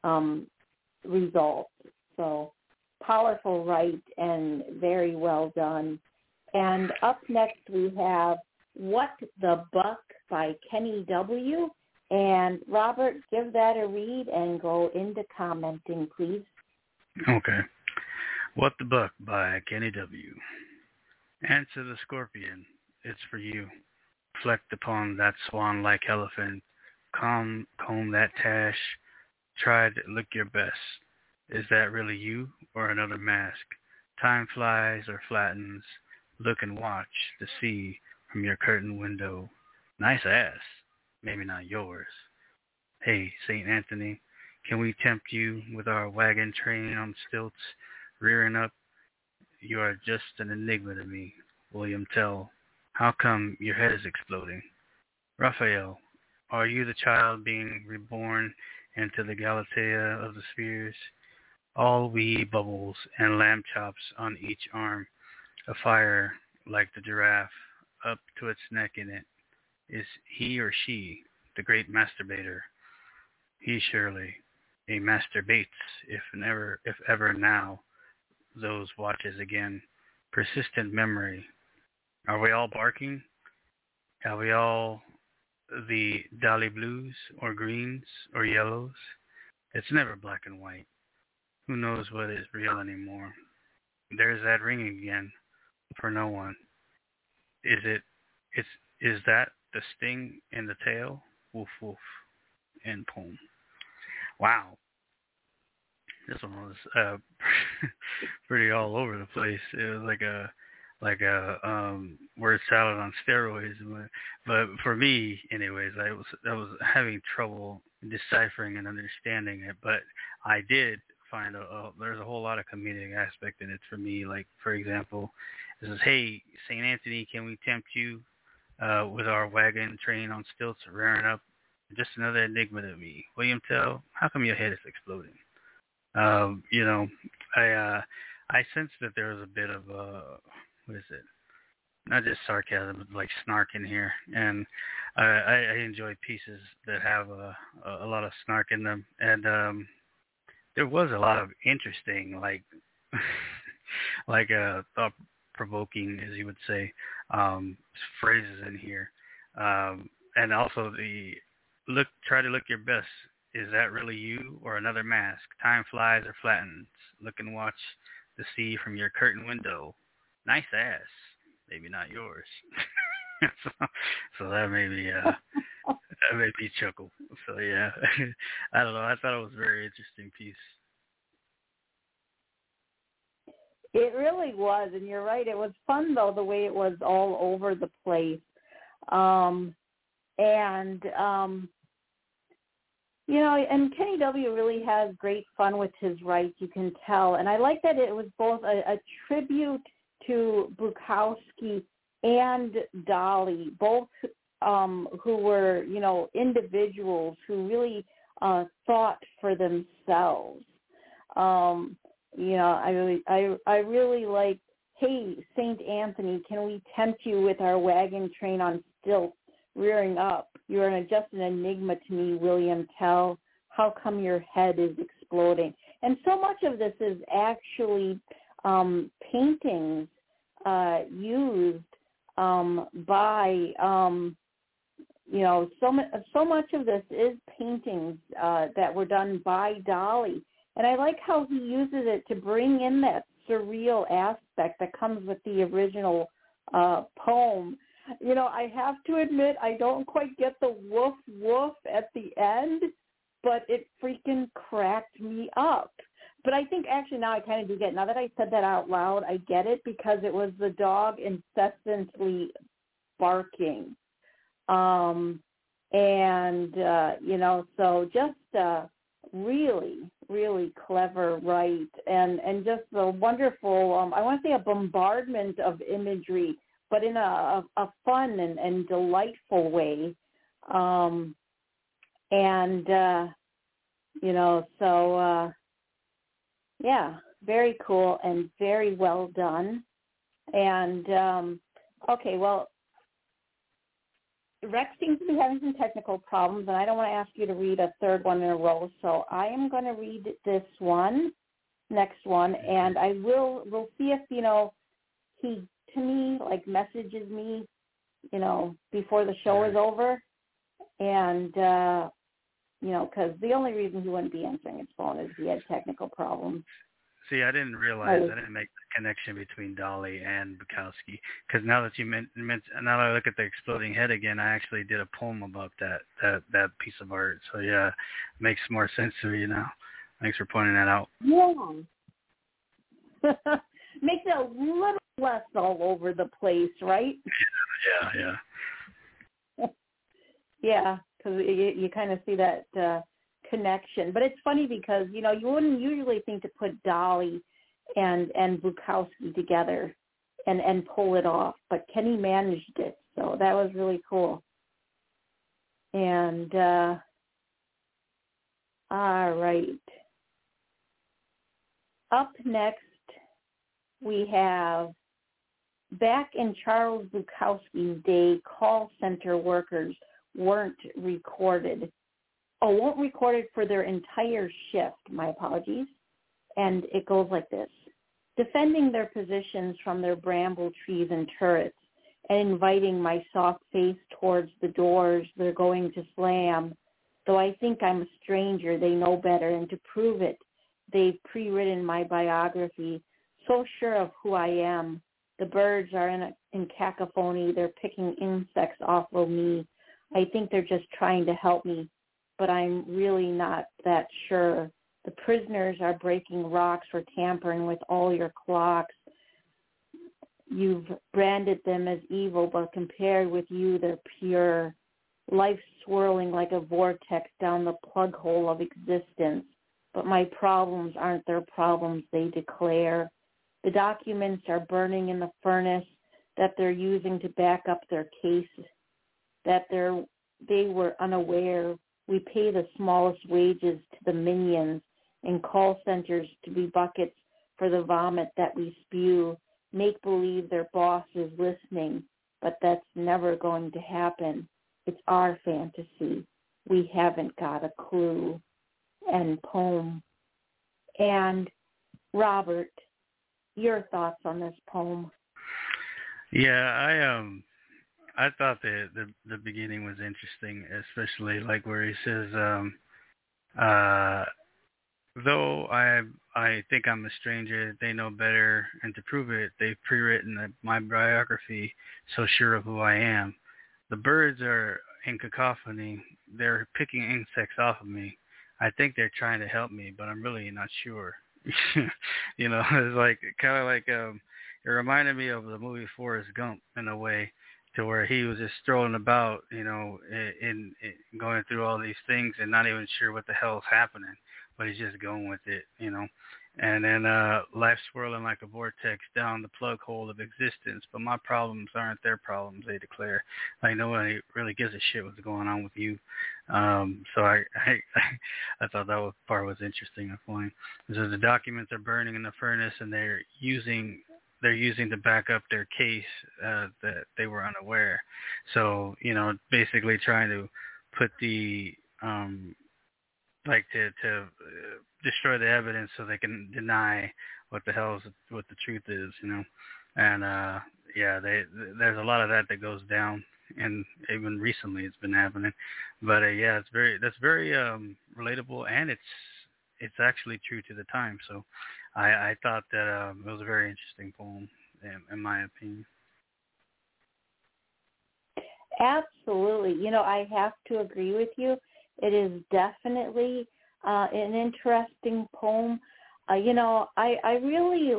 result. So powerful write and very well done. And up next we have What the Buck by Kenny W. And Robert, give that a read and go into commenting, please. Okay. What the Buck by Kenny W. Answer the scorpion, it's for you. Reflect upon that swan-like elephant. Comb that tash. Try to look your best. Is that really you or another mask? Time flies or flattens. Look and watch the sea from your curtain window. Nice ass. Maybe not yours. Hey, St. Anthony, can we tempt you with our wagon train on stilts, rearing up? You are just an enigma to me, William Tell. How come your head is exploding? Raphael, are you the child being reborn into the Galatea of the spheres? All wee bubbles and lamb chops on each arm, a fire like the giraffe up to its neck in it. Is he or she the great masturbator? He surely, a masturbates, if ever now, those watches again. Persistent memory. Are we all barking? Are we all the Dali blues or greens or yellows? It's never black and white. Who knows what is real anymore? There's that ring again for no one. Is that the sting in the tail? Woof woof. End poem. Wow. This one was pretty all over the place. It was like a word salad on steroids. But for me, anyways, I was having trouble deciphering and understanding it. But I did find there's a whole lot of comedic aspect in it for me. Like, for example, it says, "Hey, St. Anthony, can we tempt you with our wagon train on stilts rearing up? Just another enigma to me. William Tell, how come your head is exploding?" I sensed that there was a bit of what is it? Not just sarcasm, but like snark in here, and I enjoy pieces that have a lot of snark in them, and there was a lot of interesting, like thought-provoking, as you would say, phrases in here, and also the Try to look your best. Is that really you or another mask? Time flies or flattens. Look and watch the sea from your curtain window. Nice ass. Maybe not yours. so that made me chuckle. So yeah, I don't know. I thought it was a very interesting piece. It really was, and you're right. It was fun though, the way it was all over the place, and Kenny W. really has great fun with his rights, you can tell. And I like that it was both a tribute to Bukowski and Dolly, both who were, individuals who really thought for themselves. I really like, hey, St. Anthony, can we tempt you with our wagon train on stilts rearing up? You're just an enigma to me, William Tell. How come your head is exploding? And so much of this is actually paintings used by, so much of this is paintings that were done by Dolly. And I like how he uses it to bring in that surreal aspect that comes with the original poem. I have to admit, I don't quite get the woof woof at the end, but it freaking cracked me up. But I think actually now I kind of do get it. Now that I said that out loud, I get it because it was the dog incessantly barking. So just really, really clever, right? And just the wonderful, I want to say a bombardment of imagery, but in a fun and delightful way. Very cool and very well done. And, Rex seems to be having some technical problems, and I don't want to ask you to read a third one in a row, so I am going to read this next one, and we'll see if, he, to me, messages me, before the show is over, and, because the only reason he wouldn't be answering his phone is he had technical problems. See, I didn't realize, I didn't make the connection between Dolly and Bukowski, because now that you now that I look at the exploding head again, I actually did a poem about that piece of art. So yeah, it makes more sense to me now. Thanks for pointing that out. Yeah. Makes it a little less all over the place, right? Yeah. Yeah, because you kind of see that connection. But it's funny because, you wouldn't usually think to put Dolly and Bukowski together and pull it off, but Kenny managed it, so that was really cool. And all right, up next we have, back in Charles Bukowski's day, call center workers weren't recorded for their entire shift. My apologies. And it goes like this. Defending their positions from their bramble trees and turrets and inviting my soft face towards the doors they're going to slam. Though I think I'm a stranger, they know better, and to prove it, they've pre-written my biography, so sure of who I am. The birds are in cacophony. They're picking insects off of me. I think they're just trying to help me, but I'm really not that sure. The prisoners are breaking rocks for tampering with all your clocks. You've branded them as evil, but compared with you, they're pure. Life swirling like a vortex down the plug hole of existence. But my problems aren't their problems, they declare. The documents are burning in the furnace that they're using to back up their case, that they were unaware. We pay the smallest wages to the minions in call centers to be buckets for the vomit that we spew. Make believe their boss is listening, but that's never going to happen. It's our fantasy. We haven't got a clue. End poem. And Robert, your thoughts on this poem? Yeah, I thought the beginning was interesting, especially like where he says, though I think I'm a stranger, they know better, and to prove it, they've pre-written my biography, so sure of who I am. The birds are in cacophony. They're picking insects off of me. I think they're trying to help me, but I'm really not sure. It's like kind of like it reminded me of the movie Forrest Gump in a way, to where he was just strolling about, in going through all these things and not even sure what the hell's happening, but he's just going with it, And then life swirling like a vortex down the plug hole of existence, but my problems aren't their problems, they declare. Like nobody really gives a shit what's going on with you. So I thought that part was interesting and funny. So the documents are burning in the furnace, and they're using to back up their case that they were unaware. So, basically trying to put the to destroy the evidence so they can deny what the truth is, And there's a lot of that goes down, and even recently it's been happening. But that's very relatable, and it's actually true to the time. So I thought that it was a very interesting poem, in my opinion. Absolutely. I have to agree with you. It is definitely an interesting poem. I really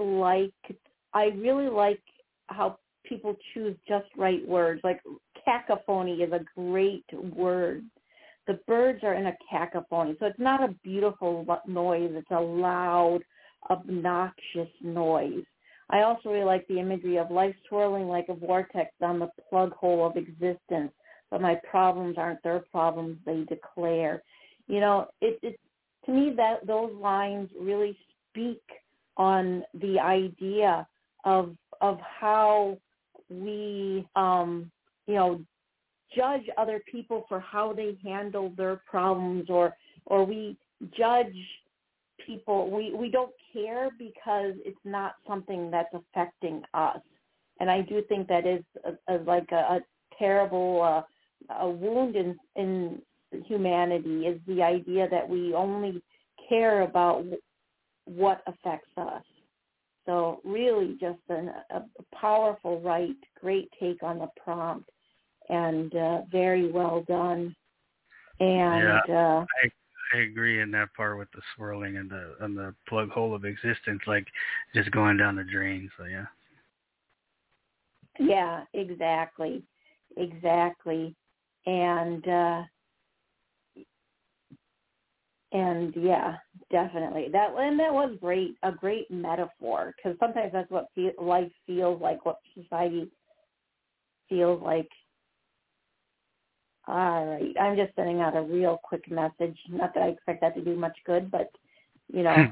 like how people choose just right words. Like cacophony is a great word. The birds are in a cacophony, so it's not a beautiful noise. It's a loud, obnoxious noise. I also really like the imagery of life swirling like a vortex down the plug hole of existence, but my problems aren't their problems, they declare. It to me that those lines really speak on the idea of how we judge other people for how they handle their problems, or we judge people. We don't care because it's not something that's affecting us. And I do think that is a terrible a wound in humanity, is the idea that we only care about what affects us. So really just a powerful great take on the prompt, and very well done. And I agree in that part with the swirling and the plug hole of existence, like just going down the drain. So yeah. Yeah, exactly. And yeah, definitely. That was great. A great metaphor, because sometimes that's what life feels like, what society feels like. All right. I'm just sending out a real quick message. Not that I expect that to do much good, but, yeah,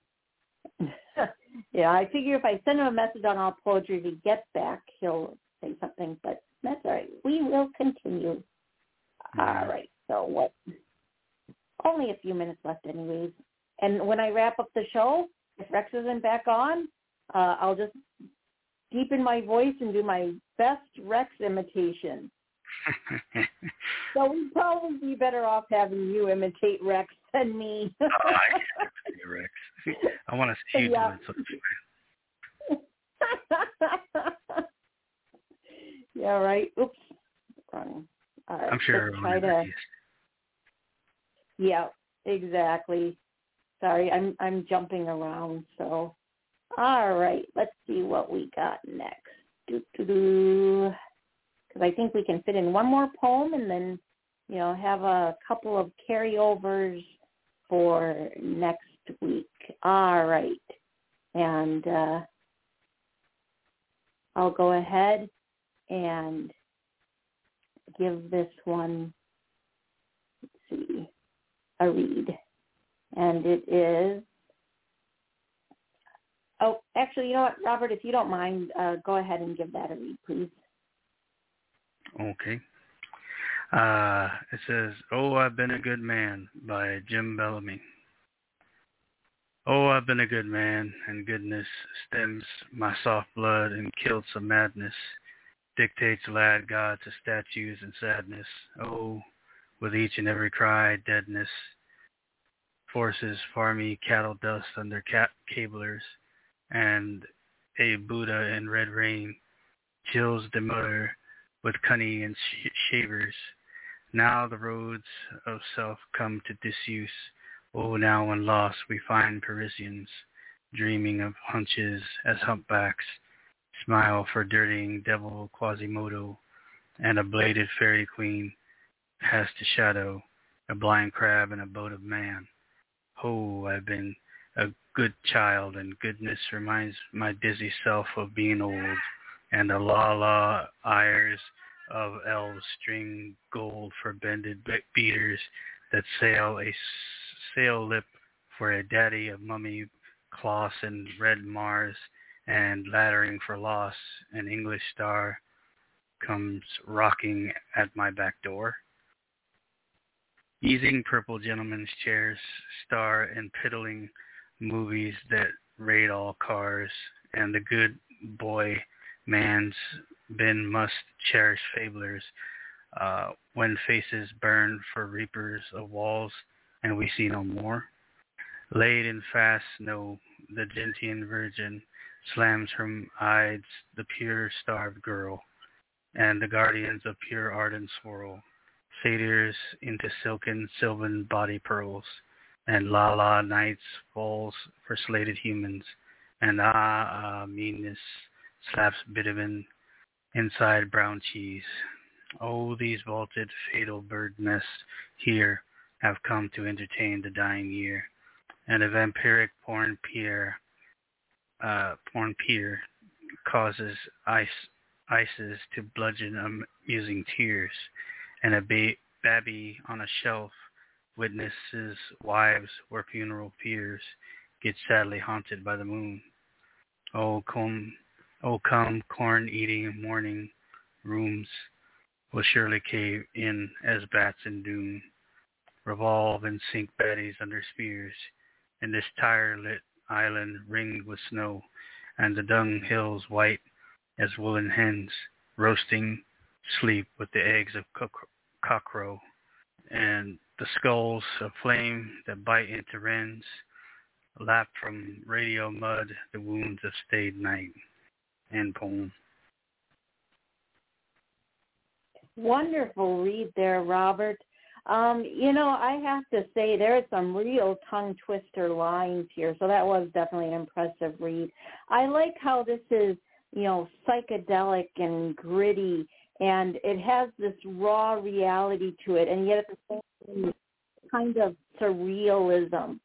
I figure if I send him a message on All Poetry, if he gets back, he'll say something, but that's all right. We will continue. All right. So what? Only a few minutes left anyways. And when I wrap up the show, if Rex isn't back on, I'll just deepen my voice and do my best Rex imitation. So we'd probably be better off having you imitate Rex than me. I can't imitate Rex. I want to see you do it. Yeah, right. Oops. Wrong. All right. I'm sure everyone Yeah, exactly. Sorry, I'm jumping around. So, all right. Let's see what we got next. Because I think we can fit in one more poem and then, have a couple of carryovers for next week. All right. And I'll go ahead and give this one, let's see, a read. And it is, oh, actually, you know what, Robert, if you don't mind, go ahead and give that a read, please. Okay. It says, "Oh, I've Been a Good Man" by Jim Bellamy. Oh, I've been a good man, and goodness stems my soft blood and kills some madness. dictates lad God to statues and sadness. Oh, with each and every cry, deadness, forces farmy cattle dust under cablers, and a Buddha in red rain chills the mother with cunning and shavers. Now the roads of self come to disuse. Oh, now when lost we find Parisians, dreaming of hunches as humpbacks, smile for dirtying devil Quasimodo, and a bladed fairy queen has to shadow a blind crab in a boat of man. Oh, I've been a good child, and goodness reminds my dizzy self of being old, and the la ires of elves string gold for bended beaters that sail lip for a daddy of mummy Klaus and red Mars, and laddering for loss, an English star comes rocking at my back door. Easing purple gentlemen's chairs, star and piddling movies that raid all cars, and the good boy man's been must cherish fablers when faces burn for reapers of walls, and we see no more. Laid in fast snow, the gentian virgin slams her eyes the pure starved girl, and the guardians of pure art and swirl, satyrs into silken sylvan body pearls, and la nights falls for slated humans, and meanness slaps bitumen inside brown cheese. Oh, these vaulted fatal bird nests here have come to entertain the dying year, and a vampiric porn pier causes ices to bludgeon amusing tears, and a babby on a shelf witnesses wives where funeral fears get sadly haunted by the moon. Oh come, corn-eating morning rooms will surely cave in as bats in doom, revolve and sink baddies under spears, in this tire-lit island ringed with snow, and the dung hills white as woolen hens, roasting sleep with the eggs of cockcrow, and the skulls of flame that bite into wrens, lap from radio mud the wounds of stayed night. End poem. Wonderful read there, Robert. I have to say there are some real tongue twister lines here, so that was definitely an impressive read. I like how this is, psychedelic and gritty, and it has this raw reality to it, and yet at the same time, kind of surrealism.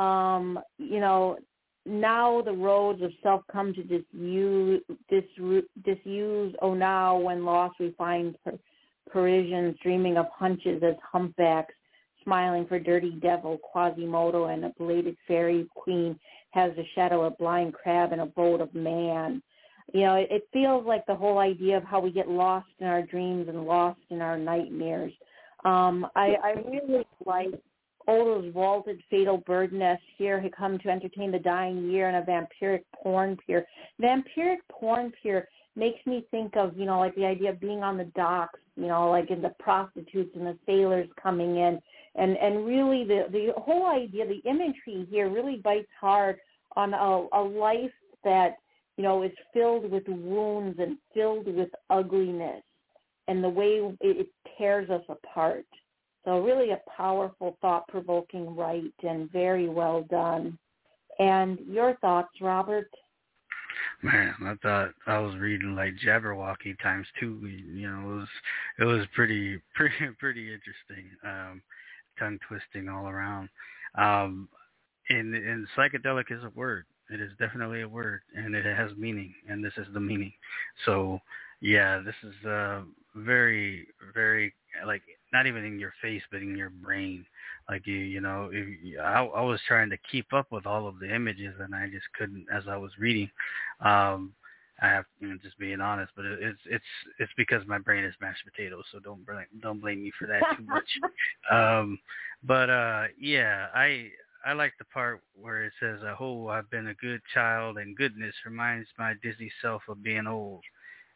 Now the roads of self come to disuse. Oh, now when lost we find Parisians dreaming of hunches as humpbacks, smiling for dirty devil Quasimodo, and a belated fairy queen has the shadow of a blind crab in a boat of man. It feels like the whole idea of how we get lost in our dreams and lost in our nightmares. I really like those vaulted fatal bird nests here who come to entertain the dying year, and a vampiric porn pier. Vampiric porn pier makes me think of, like the idea of being on the docks, like in the prostitutes and the sailors coming in. And really the whole idea, the imagery here really bites hard on a life that, is filled with wounds and filled with ugliness, and the way it tears us apart. So really a powerful, thought-provoking write, and very well done. And your thoughts, Robert? Man, I thought I was reading like Jabberwocky times two. It was pretty interesting. Tongue twisting all around. And psychedelic is a word. It is definitely a word, and it has meaning, and this is the meaning. So yeah, this is very, very, like, not even in your face, but in your brain. Like I was trying to keep up with all of the images, and I just couldn't as I was reading. I have, just being honest, but it's because my brain is mashed potatoes, so don't blame me for that too much. Yeah, I like the part where it says, "Oh, I've been a good child, and goodness reminds my dizzy self of being old."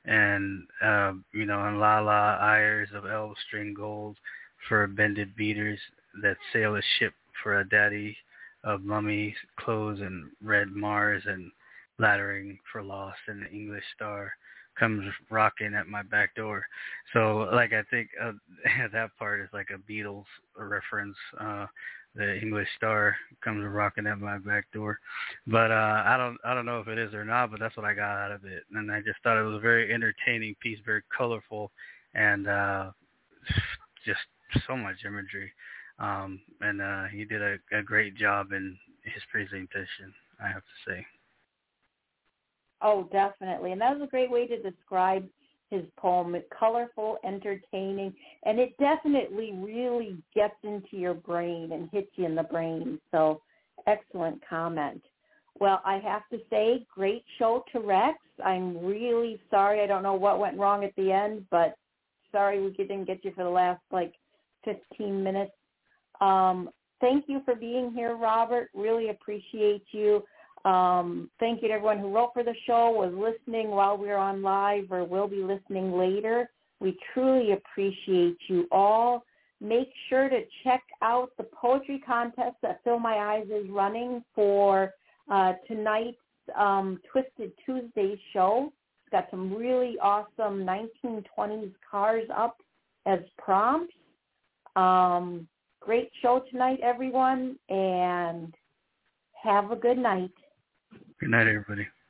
and and La La Ayers of elves string gold for bended beaters that sail a ship for a daddy of mummy clothes and red Mars and laddering for lost and the English star comes rocking at my back door. So like I think that part is like a Beatles reference. The English star comes rocking at my back door, but I don't know if it is or not. But that's what I got out of it, and I just thought it was a very entertaining piece, very colorful, and just so much imagery. And he did a great job in his presentation, I have to say. Oh, definitely. And that was a great way to describe his poem. It's colorful, entertaining, and it definitely really gets into your brain and hits you in the brain. So excellent comment. Well, I have to say, great show to Rex. I'm really sorry. I don't know what went wrong at the end, but sorry we didn't get you for the last, 15 minutes. Thank you for being here, Robert. Really appreciate you. Thank you to everyone who wrote for the show, was listening while we were on live, or will be listening later. We truly appreciate you all. Make sure to check out the poetry contest that Fill My Eyes is running for tonight's Twisted Tuesday show. It's got some really awesome 1920s cars up as prompts. Great show tonight, everyone, and have a good night. Good night, everybody.